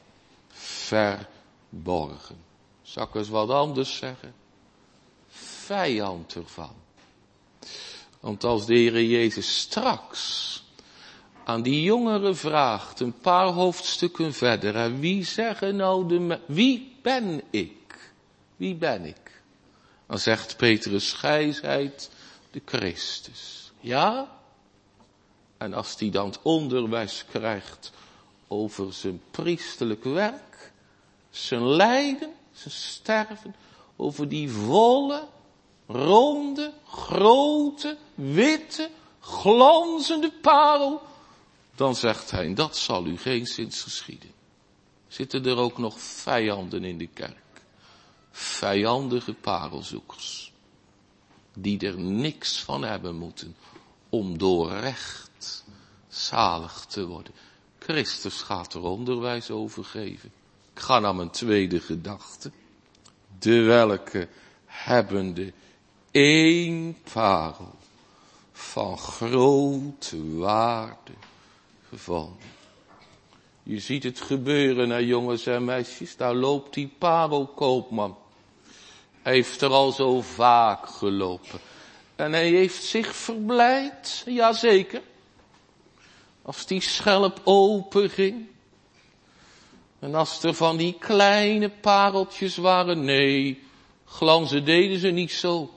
verborgen. Zal ik eens wat anders zeggen? Vijand ervan. Want als de Heere Jezus straks aan die jongeren vraagt, een paar hoofdstukken verder, en wie zeggen nou wie ben ik? Wie ben ik? Dan zegt Petrus, gij zijt de Christus. Ja? En als die dan het onderwijs krijgt over zijn priesterlijk werk, zijn lijden, zijn sterven, over die volle, ronde, grote, witte, glanzende parel, dan zegt hij, dat zal u geenszins geschieden. Zitten er ook nog vijanden in de kerk? Vijandige parelzoekers, die er niks van hebben moeten om door recht zalig te worden. Christus gaat er onderwijs over geven. Ik ga naar mijn tweede gedachte. De welke hebbende één parel van grote waarde gevonden. Je ziet het gebeuren, hè, jongens en meisjes. Daar loopt die parelkoopman. Hij heeft er al zo vaak gelopen. En hij heeft zich verblijd. Jazeker. Als die schelp open ging. En als er van die kleine pareltjes waren. Nee, glanzen deden ze niet zo.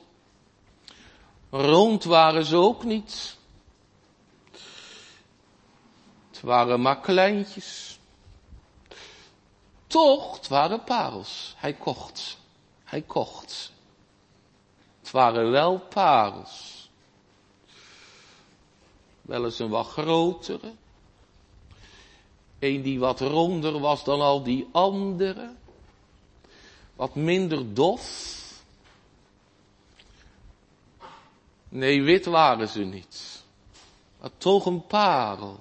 Rond waren ze ook niet. Het waren maar kleintjes. Toch, het waren parels. Hij kocht. Het waren wel parels. Wel eens een wat grotere. Eén die wat ronder was dan al die andere. Wat minder dof. Nee, wit waren ze niet. Maar toch een parel.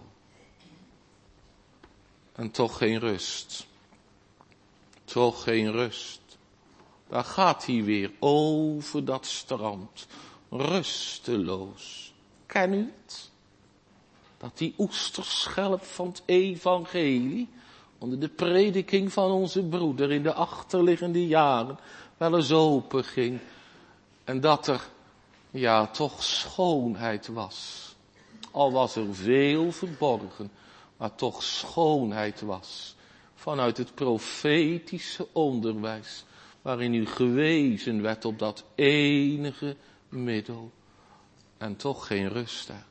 En toch geen rust. Toch geen rust. Daar gaat hij weer over dat strand. Rusteloos. Ken u het? Dat die oesterschelp van het evangelie, onder de prediking van onze broeder in de achterliggende jaren, wel eens open ging. En dat er, ja, toch schoonheid was. Al was er veel verborgen, maar toch schoonheid was. Vanuit het profetische onderwijs, waarin u gewezen werd op dat enige middel. En toch geen rust daar.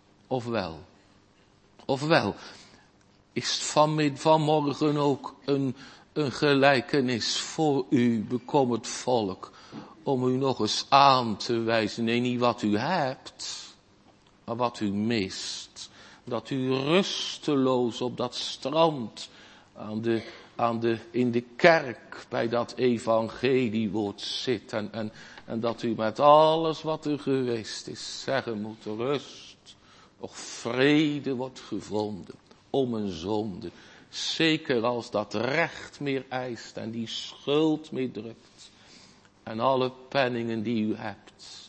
Ofwel, is het vanmorgen ook een gelijkenis voor u, bekommerd volk, om u nog eens aan te wijzen, nee, niet wat u hebt, maar wat u mist. Dat u rusteloos op dat strand, in de kerk, bij dat evangeliewoord zit, en dat u met alles wat er geweest is, zeggen moet, rust. Of vrede wordt gevonden om een zonde. Zeker als dat recht meer eist en die schuld meer drukt. En alle penningen die u hebt.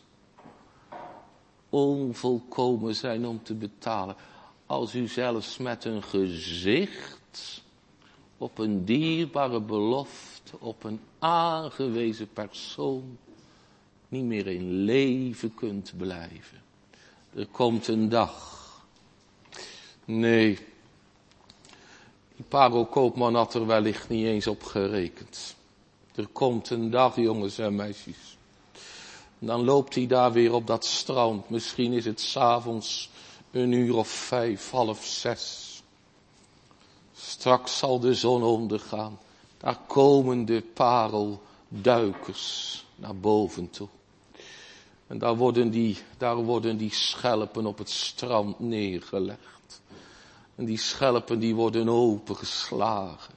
Onvolkomen zijn om te betalen. Als u zelfs met een gezicht op een dierbare belofte, op een aangewezen persoon, niet meer in leven kunt blijven. Er komt een dag. Nee, die parelkoopman had er wellicht niet eens op gerekend. Er komt een dag, jongens en meisjes. En dan loopt hij daar weer op dat strand. Misschien is het 's avonds 5:00, 5:30. Straks zal de zon ondergaan. Daar komen de parelduikers naar boven toe. En daar worden die schelpen op het strand neergelegd. En die schelpen die worden opengeslagen.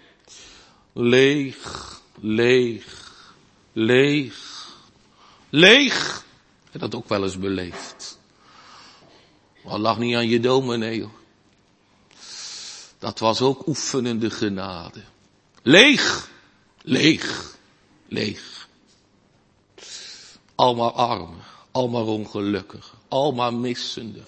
Leeg. Leeg. Ik heb dat ook wel eens beleefd. Maar het lag niet aan je dominee, hoor. Dat was ook oefenende genade. Leeg. Allemaal armen, allemaal ongelukkigen, allemaal missende.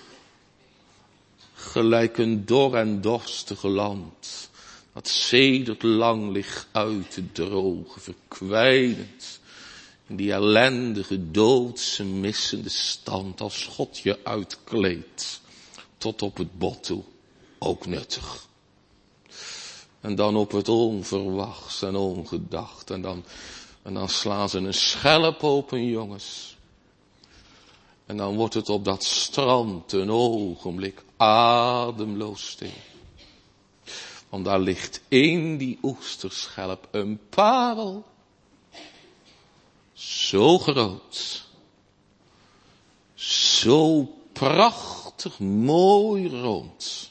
Gelijk een dor en dorstig land, dat sedert lang ligt uit te drogen, verkwijnend. In die ellendige, doodse, missende stand, als God je uitkleedt, tot op het bot toe, ook nuttig. En dan op het onverwachts en ongedacht, en dan slaan ze een schelp open, jongens. En dan wordt het op dat strand een ogenblik ademloos stil. Want daar ligt in die oesterschelp een parel. Zo groot. Zo prachtig mooi rond.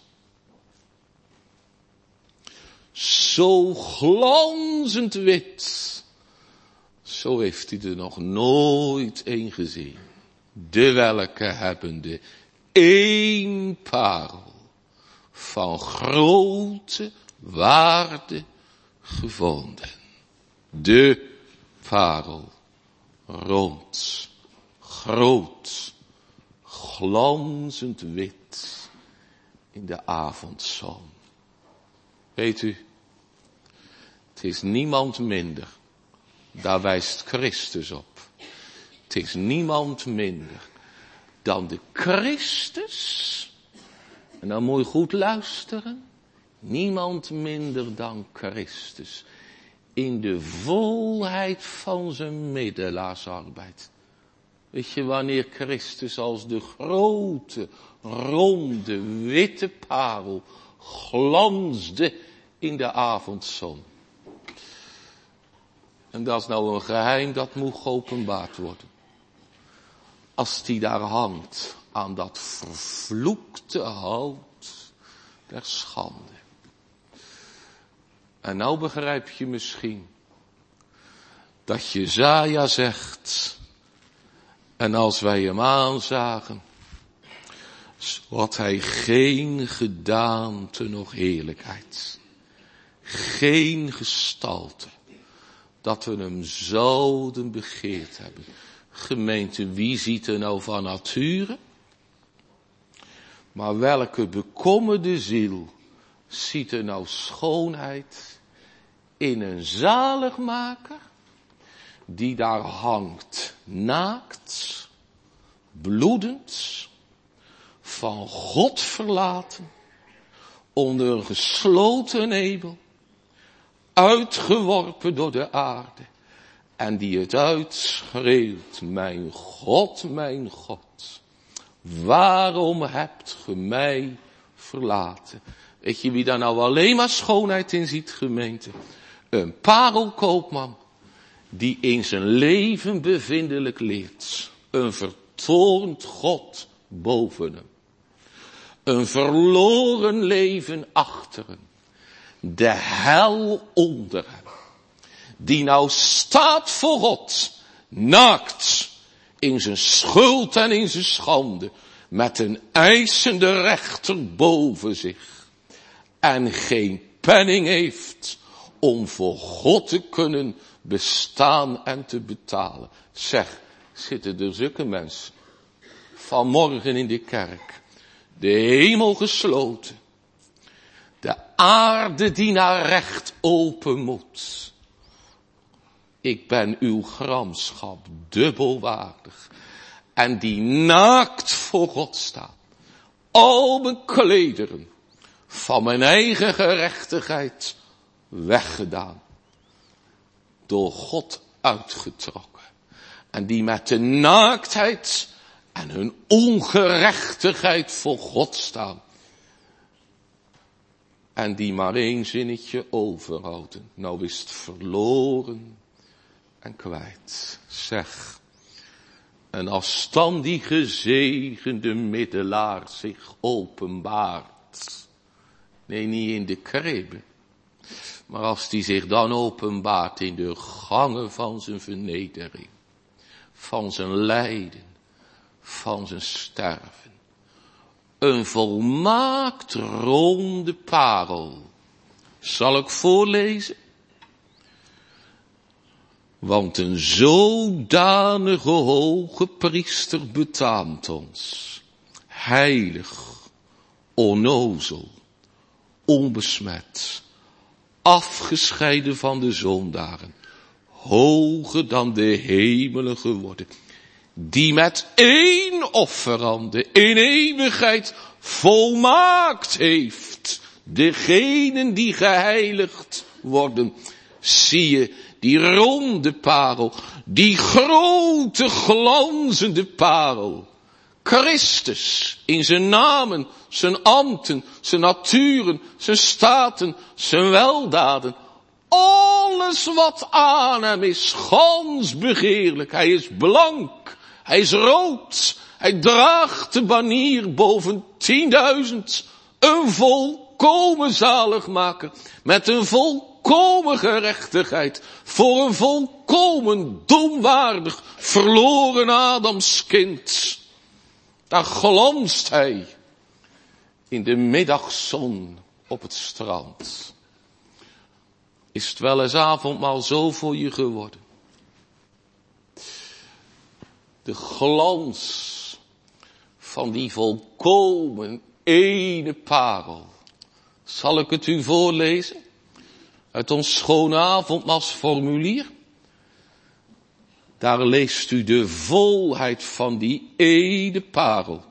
Zo glanzend wit. Zo heeft hij er nog nooit een gezien. De welke hebbende één parel van grote waarde gevonden. De parel, rond, groot, glanzend wit in de avondzon. Weet u, het is niemand minder, daar wijst Christus op. Het is niemand minder dan de Christus. En dan moet je goed luisteren. Niemand minder dan Christus. In de volheid van zijn middelaarsarbeid. Weet je wanneer Christus als de grote, ronde, witte parel glansde in de avondzon. En dat is nou een geheim dat moet geopenbaard worden. Als die daar hangt aan dat vervloekte hout der schande. En nou begrijp je misschien dat Jesaja zegt, en als wij hem aanzagen, had hij geen gedaante noch heerlijkheid, geen gestalte, dat we hem zouden begeerd hebben. Gemeente, wie ziet er nou van nature? Maar welke bekommerde ziel ziet er nou schoonheid in een zaligmaker die daar hangt, naakt, bloedend, van God verlaten, onder een gesloten hemel, uitgeworpen door de aarde. En die het uitschreeuwt, mijn God, waarom hebt ge mij verlaten? Weet je wie daar nou alleen maar schoonheid in ziet, gemeente? Een parelkoopman, die in zijn leven bevindelijk leert. Een vertoornd God boven hem. Een verloren leven achter hem. De hel onder hem. Die nou staat voor God, naakt, in zijn schuld en in zijn schande, met een eisende rechter boven zich. En geen penning heeft om voor God te kunnen bestaan en te betalen. Zeg, zitten er zulke mensen vanmorgen in de kerk, de hemel gesloten, de aarde die naar recht open moet. Ik ben uw gramschap dubbel waardig. En die naakt voor God staan. Al mijn klederen van mijn eigen gerechtigheid weggedaan. Door God uitgetrokken. En die met de naaktheid en hun ongerechtigheid voor God staan. En die maar één zinnetje overhouden. Nou is het verloren en kwijt. Zeg, en als dan die gezegende middelaar zich openbaart. Nee, niet in de kribbe. Maar als die zich dan openbaart in de gangen van zijn vernedering. Van zijn lijden. Van zijn sterven. Een volmaakt ronde parel. Zal ik voorlezen? Want een zodanige hoge priester betaamt ons. Heilig, onnozel, onbesmet, afgescheiden van de zondaren, hoger dan de hemelen geworden, die met één offerande in eeuwigheid volmaakt heeft degenen die geheiligd worden. Zie je die ronde parel, die grote glanzende parel, Christus in zijn namen, zijn ambten, zijn naturen, zijn staten, zijn weldaden. Alles wat aan hem is, gans begeerlijk. Hij is blank, hij is rood, hij draagt de banier boven 10.000. Een volkomen zaligmaker, met een volkomen gerechtigheid, voor een volkomen doemwaardig, verloren Adamskind. Daar glanst hij in de middagzon op het strand. Is het wel eens avondmaal zo voor je geworden? De glans van die volkomen ene parel. Zal ik het u voorlezen? Uit ons schone avondmaalsformulier. Daar leest u de volheid van die ene parel.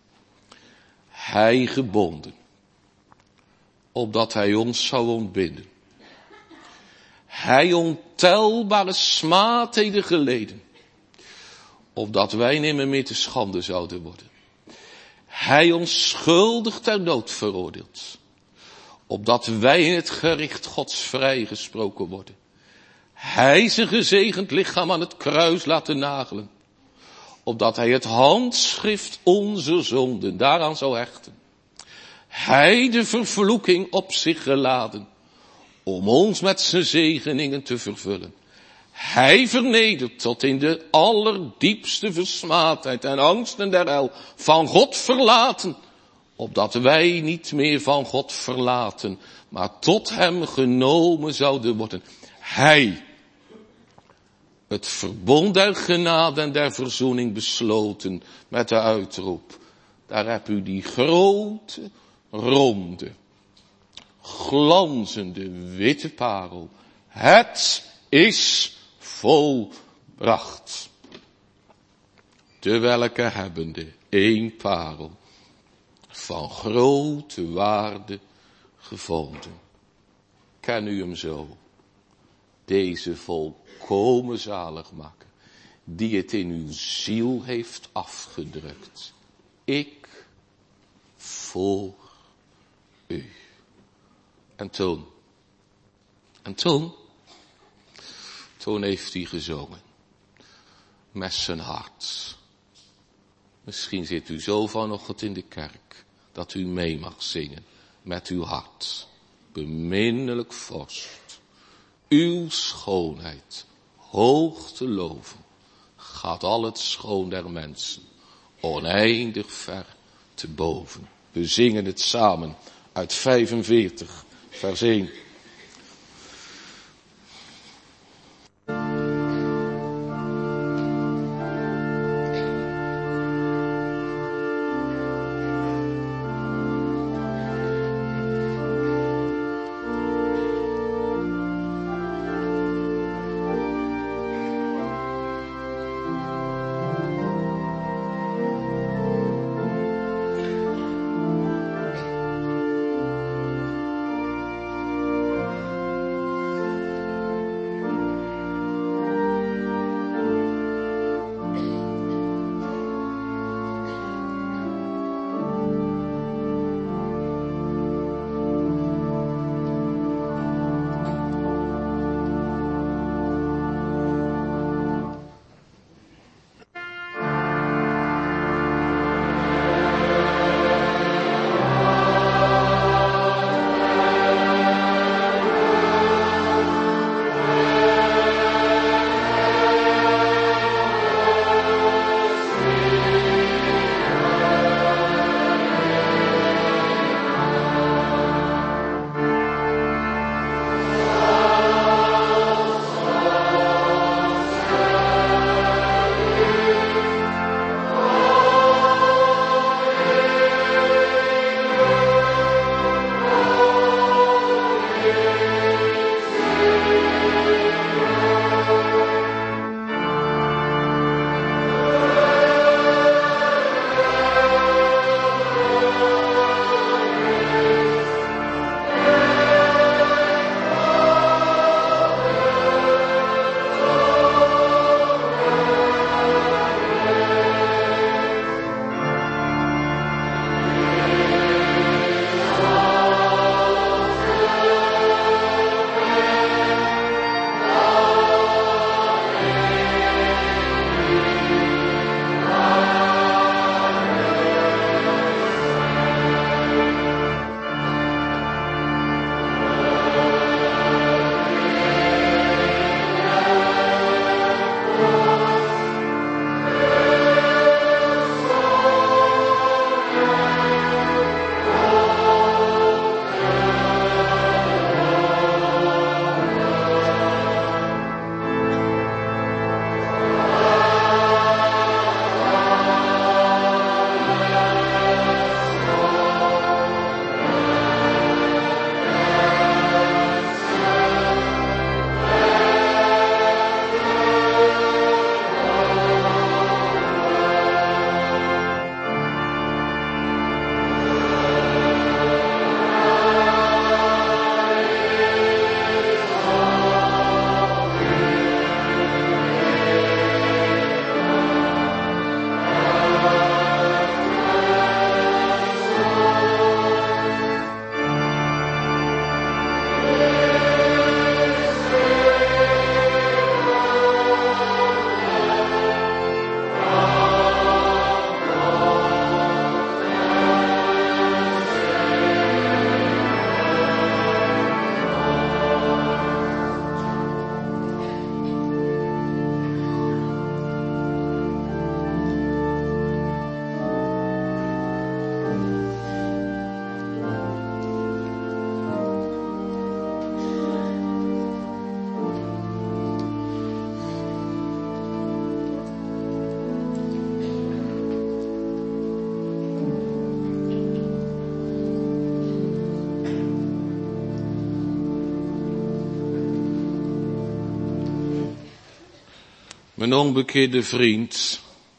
Hij gebonden, opdat hij ons zou ontbinden. Hij ontelbare smaadheden geleden, opdat wij nimmer meer te schande zouden worden. Hij ons schuldig ter dood veroordeeld, opdat wij in het gericht Gods vrijgesproken worden. Hij zijn gezegend lichaam aan het kruis laten nagelen, opdat hij het handschrift onze zonden daaraan zou hechten. Hij de vervloeking op zich geladen, om ons met zijn zegeningen te vervullen. Hij vernedert tot in de allerdiepste versmaadheid en angsten der hel, van God verlaten, opdat wij niet meer van God verlaten, maar tot hem genomen zouden worden. Hij, het verbond der genade en der verzoening besloten met de uitroep. Daar heb u die grote, ronde, glanzende witte parel. Het is volbracht. De welke hebbende één parel van grote waarde gevonden. Ken u hem zo? Deze volkomen zaligmaker, die het in uw ziel heeft afgedrukt. Ik voor u. En toen heeft hij gezongen. Met zijn hart. Misschien zit u zo vanochtend in de kerk, dat u mee mag zingen met uw hart. Beminnelijk vorst, uw schoonheid hoog te loven, gaat al het schoon der mensen oneindig ver te boven. We zingen het samen uit 45, vers 1. Mijn onbekeerde vriend.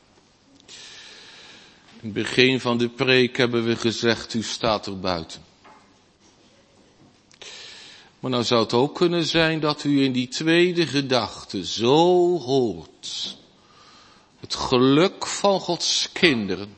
In het begin van de preek hebben we gezegd, u staat er buiten. Maar nou zou het ook kunnen zijn dat u in die tweede gedachte zo hoort. Het geluk van Gods kinderen.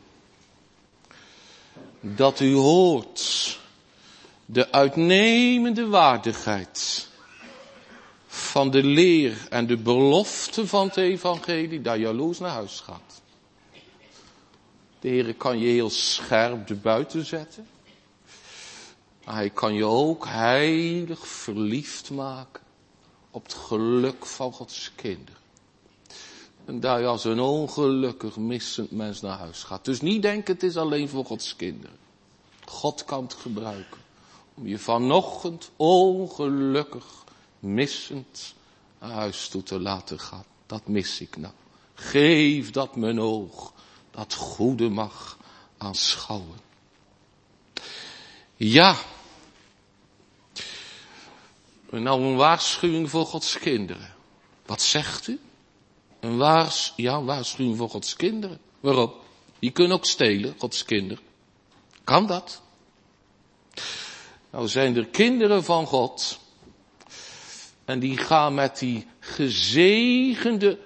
Dat u hoort de uitnemende waardigheid van de leer en de belofte van het evangelie, dat jaloers naar huis gaat. De Heer kan je heel scherp erbuiten zetten. Maar Hij kan je ook heilig verliefd maken op het geluk van Gods kinderen. En dat je als een ongelukkig missend mens naar huis gaat. Dus niet denken het is alleen voor Gods kinderen. God kan het gebruiken om je vanochtend ongelukkig missend naar huis toe te laten gaan. Dat mis ik nou. Geef dat mijn oog dat goede mag aanschouwen. Ja. Nou, een waarschuwing voor Gods kinderen. Wat zegt u? Een waarschuwing voor Gods kinderen. Waarom? Die kunnen ook stelen, Gods kinderen. Kan dat? Nou zijn er kinderen van God. En die gaan met die gezegende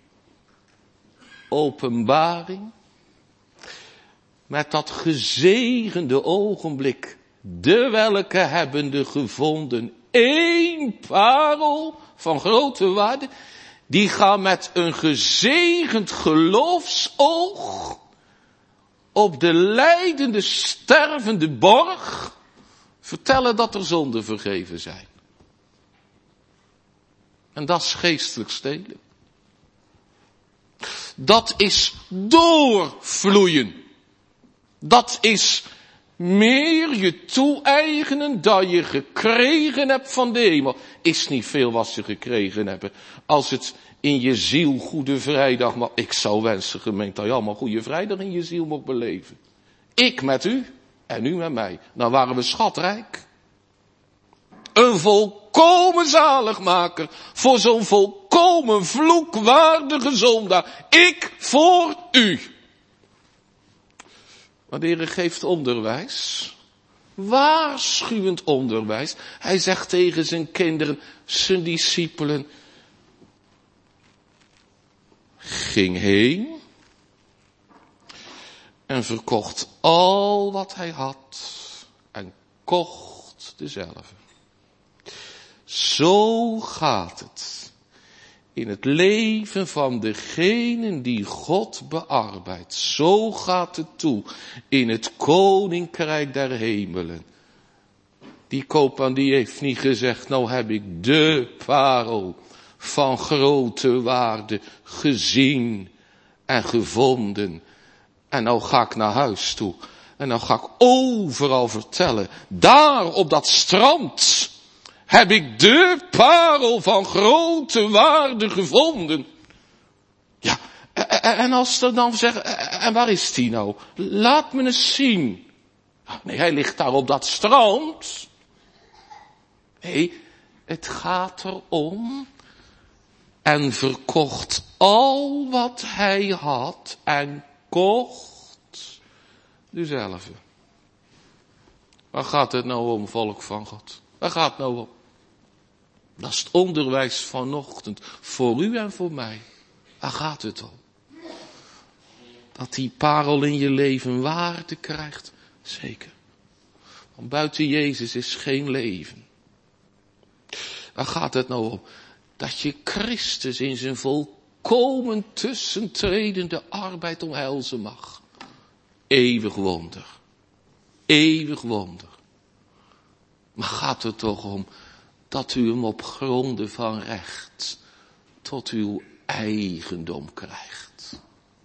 openbaring. Met dat gezegende ogenblik. De welke hebbende gevonden 1 parel van grote waarde. Die gaan met een gezegend geloofsoog op de lijdende, stervende borg vertellen dat er zonden vergeven zijn. En dat is geestelijk stelen. Dat is doorvloeien. Dat is meer je toe-eigenen dan je gekregen hebt van de hemel. Is niet veel wat ze gekregen hebben. Als het in je ziel Goede Vrijdag, maar ik zou wensen gemeente dat je allemaal Goede Vrijdag in je ziel mocht beleven. Ik met u en u met mij. Dan waren we schatrijk. Een volkomen zaligmaker voor zo'n volkomen vloekwaardige zondaar. Ik voor u. Maar de Heer geeft onderwijs. Waarschuwend onderwijs. Hij zegt tegen zijn kinderen, zijn discipelen. Ging heen. En verkocht al wat hij had. En kocht dezelfde. Zo gaat het in het leven van degenen die God bearbeidt. Zo gaat het toe in het koninkrijk der hemelen. Die koopman die heeft niet gezegd, nou heb ik de parel van grote waarde gezien en gevonden. En nou ga ik naar huis toe. En nou ga ik overal vertellen. Daar op dat strand heb ik de parel van grote waarde gevonden. Ja, en als ze dan zeggen, en waar is die nou? Laat me eens zien. Nee, hij ligt daar op dat strand. Nee, het gaat erom. En verkocht al wat hij had en kocht dezelfde. Waar gaat het nou om, volk van God? Waar gaat het nou om? Dat is het onderwijs vanochtend. Voor u en voor mij. Waar gaat het om? Dat die parel in je leven waarde krijgt. Zeker. Want buiten Jezus is geen leven. Waar gaat het nou om? Dat je Christus in zijn volkomen tussentredende arbeid omhelzen mag. Eeuwig wonder. Eeuwig wonder. Maar gaat het toch om dat u hem op gronden van recht tot uw eigendom krijgt.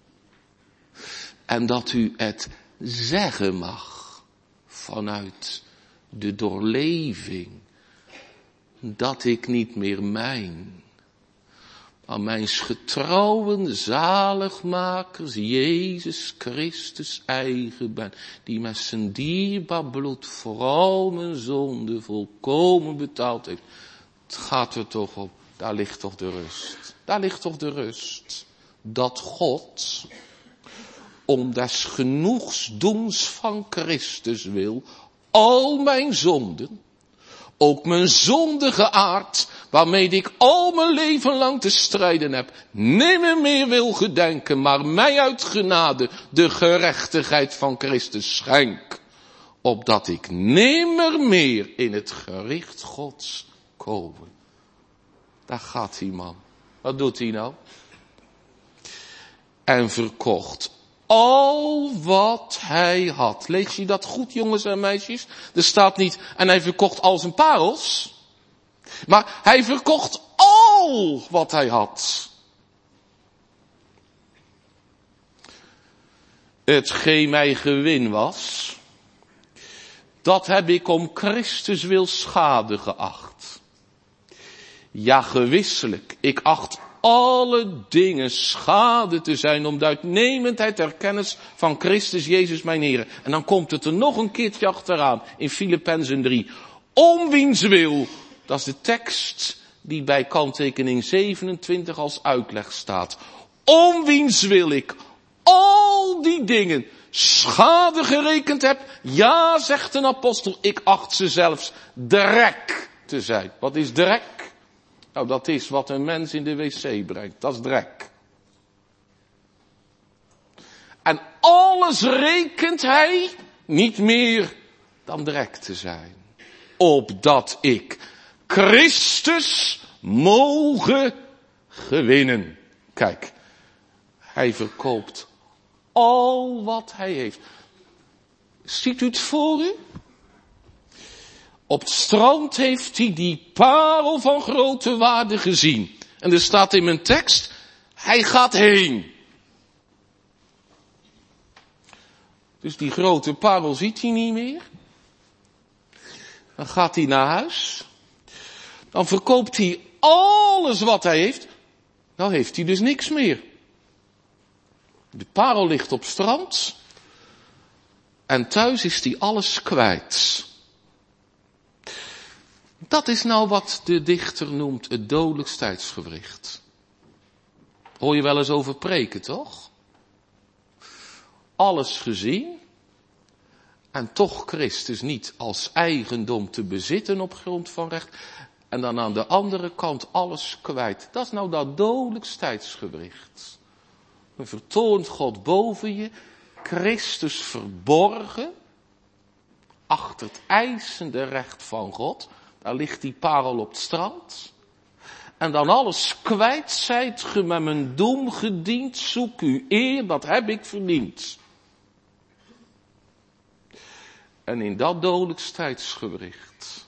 En dat u het zeggen mag vanuit de doorleving dat ik niet meer mijn, maar mijns getrouwen zaligmakers Jezus Christus eigen ben, die met zijn dierbaar bloed voor al mijn zonde volkomen betaald heeft. Het gaat er toch om Daar ligt toch de rust. Daar ligt toch de rust. Dat God, om des genoegsdoens van Christus wil, al mijn zonden, ook mijn zondige aard, waarmee ik al mijn leven lang te strijden heb, nimmer meer wil gedenken, maar mij uit genade de gerechtigheid van Christus schenk, opdat ik nimmer meer in het gericht Gods komen. Daar gaat die man. Wat doet hij nou? En verkocht al wat hij had. Lees je dat goed, jongens en meisjes? Er staat niet, en hij verkocht al zijn parels. Maar hij verkocht al wat hij had. Hetgeen mij gewin was, dat heb ik om Christus wil schade geacht. Ja, gewisselijk, ik acht alle dingen schade te zijn om de uitnemendheid der kennis van Christus Jezus mijn Heer. En dan komt het er nog een keertje achteraan in Filippenzen 3. Om wiens wil, dat is de tekst die bij kanttekening 27 als uitleg staat. Om wiens wil ik al die dingen schade gerekend heb. Ja, zegt een apostel, ik acht ze zelfs drek te zijn. Wat is drek? Nou, dat is wat een mens in de wc brengt. Dat is drek. En alles rekent hij niet meer dan drek te zijn. Opdat ik Christus mogen gewinnen. Kijk, hij verkoopt al wat hij heeft. Ziet u het voor u? Op het strand heeft hij die parel van grote waarde gezien. En er staat in mijn tekst, hij gaat heen. Dus die grote parel ziet hij niet meer. Dan gaat hij naar huis. Dan verkoopt hij alles wat hij heeft. Nou heeft hij dus niks meer. De parel ligt op strand. En thuis is hij alles kwijt. Dat is nou wat de dichter noemt het dodelijks tijdsgewricht. Hoor je wel eens over preken, toch? Alles gezien. En toch Christus niet als eigendom te bezitten op grond van recht. En dan aan de andere kant alles kwijt. Dat is nou dat dodelijks tijdsgewricht. Dan vertoont God boven je Christus verborgen. Achter het eisende recht van God. Daar ligt die parel op het strand. En dan alles kwijt, zijt ge met mijn doem gediend, zoek u eer, dat heb ik verdiend. En in dat dodelijks tijdsgewricht.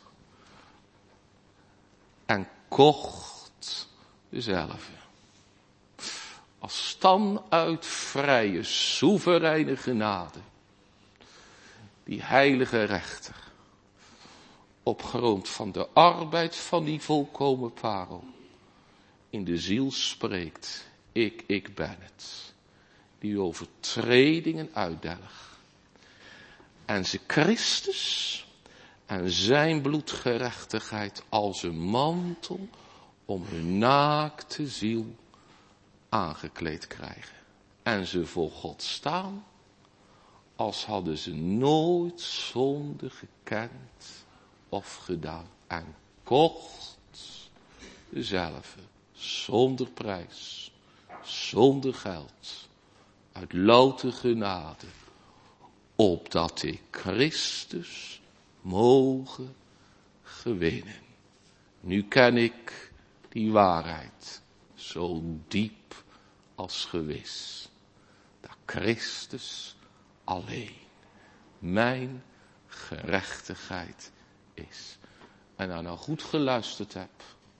En kocht dezelfde. Als stam uit vrije, soevereine genade. Die heilige rechter. Op grond van de arbeid van die volkomen parel. In de ziel spreekt, ik ben het. Die overtredingen uitdelg. En ze Christus en zijn bloedgerechtigheid als een mantel om hun naakte ziel aangekleed krijgen. En ze voor God staan als hadden ze nooit zonde gekend of gedaan. En kocht dezelfde, zonder prijs, zonder geld, uit louter genade, opdat ik Christus mogen gewinnen. Nu ken ik die waarheid zo diep als gewis, dat Christus alleen mijn gerechtigheid is. En nou goed geluisterd heb,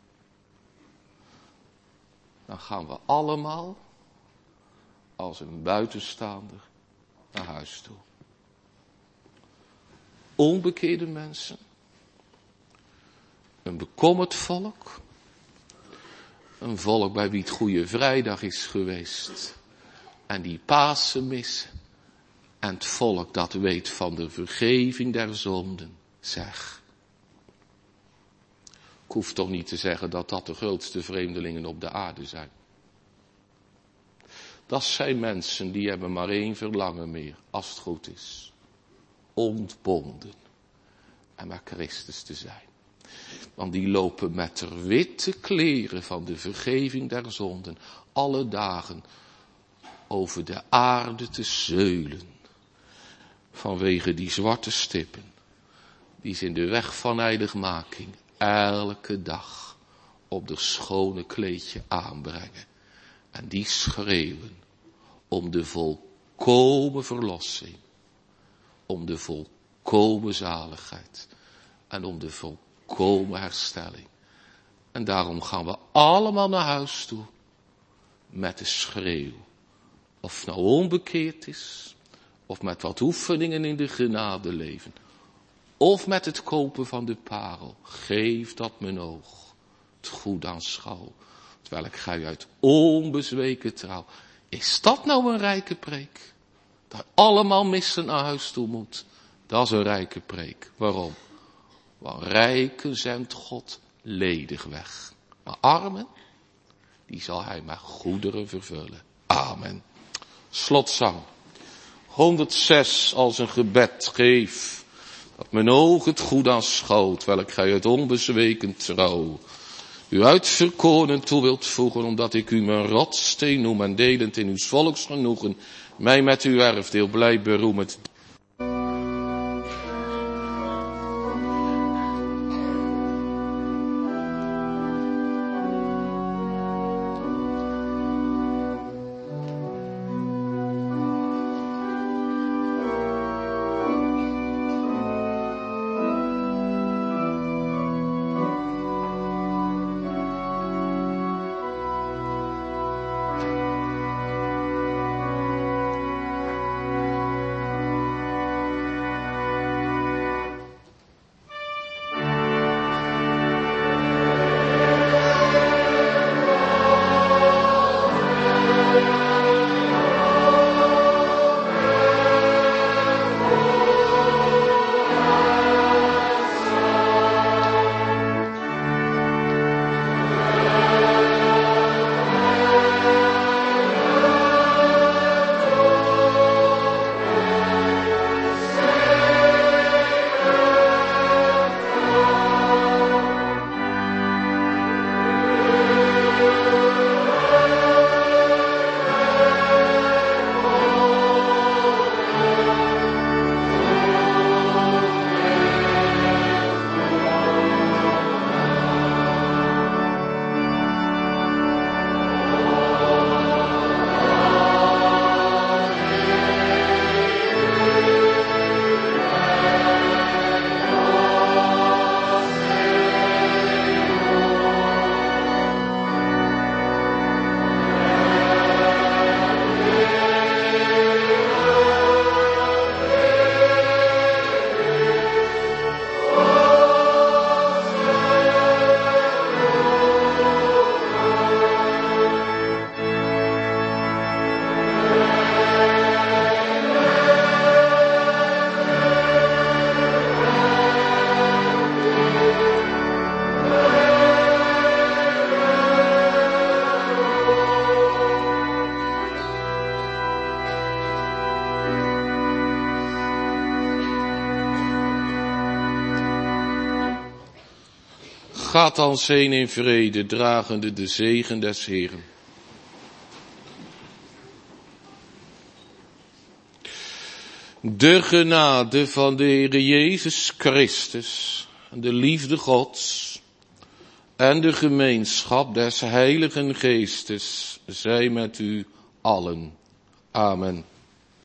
dan gaan we allemaal als een buitenstaander naar huis toe. Onbekeerde mensen, een bekommerd volk, een volk bij wie het Goede Vrijdag is geweest en die Pasen missen, en het volk dat weet van de vergeving der zonden, zeg. Ik hoef toch niet te zeggen dat dat de grootste vreemdelingen op de aarde zijn. Dat zijn mensen die hebben maar één verlangen meer, als het goed is. Ontbonden. En met Christus te zijn. Want die lopen met de witte kleren van de vergeving der zonden alle dagen over de aarde te zeulen. Vanwege die zwarte stippen die ze in de weg van heiligmaking elke dag op de schone kleedje aanbrengen. En die schreeuwen om de volkomen verlossing, om de volkomen zaligheid en om de volkomen herstelling. En daarom gaan we allemaal naar huis toe met de schreeuw. Of het nou onbekeerd is, of met wat oefeningen in de genade leven, of met het kopen van de parel. Geef dat mijn oog het goed aanschouw, terwijl ik gij uit onbezweken trouw. Is dat nou een rijke preek? Dat allemaal missen naar huis toe moet. Dat is een rijke preek. Waarom? Want rijken zendt God ledig weg. Maar armen, die zal hij met goederen vervullen. Amen. Slotzang. 106 als een gebed geef. Dat mijn oog het goed aanschouwt, terwijl ik gij uit onbezweken trouw. U uitverkoren toe wilt voegen, omdat ik u mijn rotsteen noem en delend in uw volksgenoegen, mij met uw erfdeel blij beroemet. Gaat dan heen in vrede, dragende de zegen des Heeren. De genade van de Heere Jezus Christus, de liefde Gods en de gemeenschap des Heiligen Geestes zij met u allen. Amen.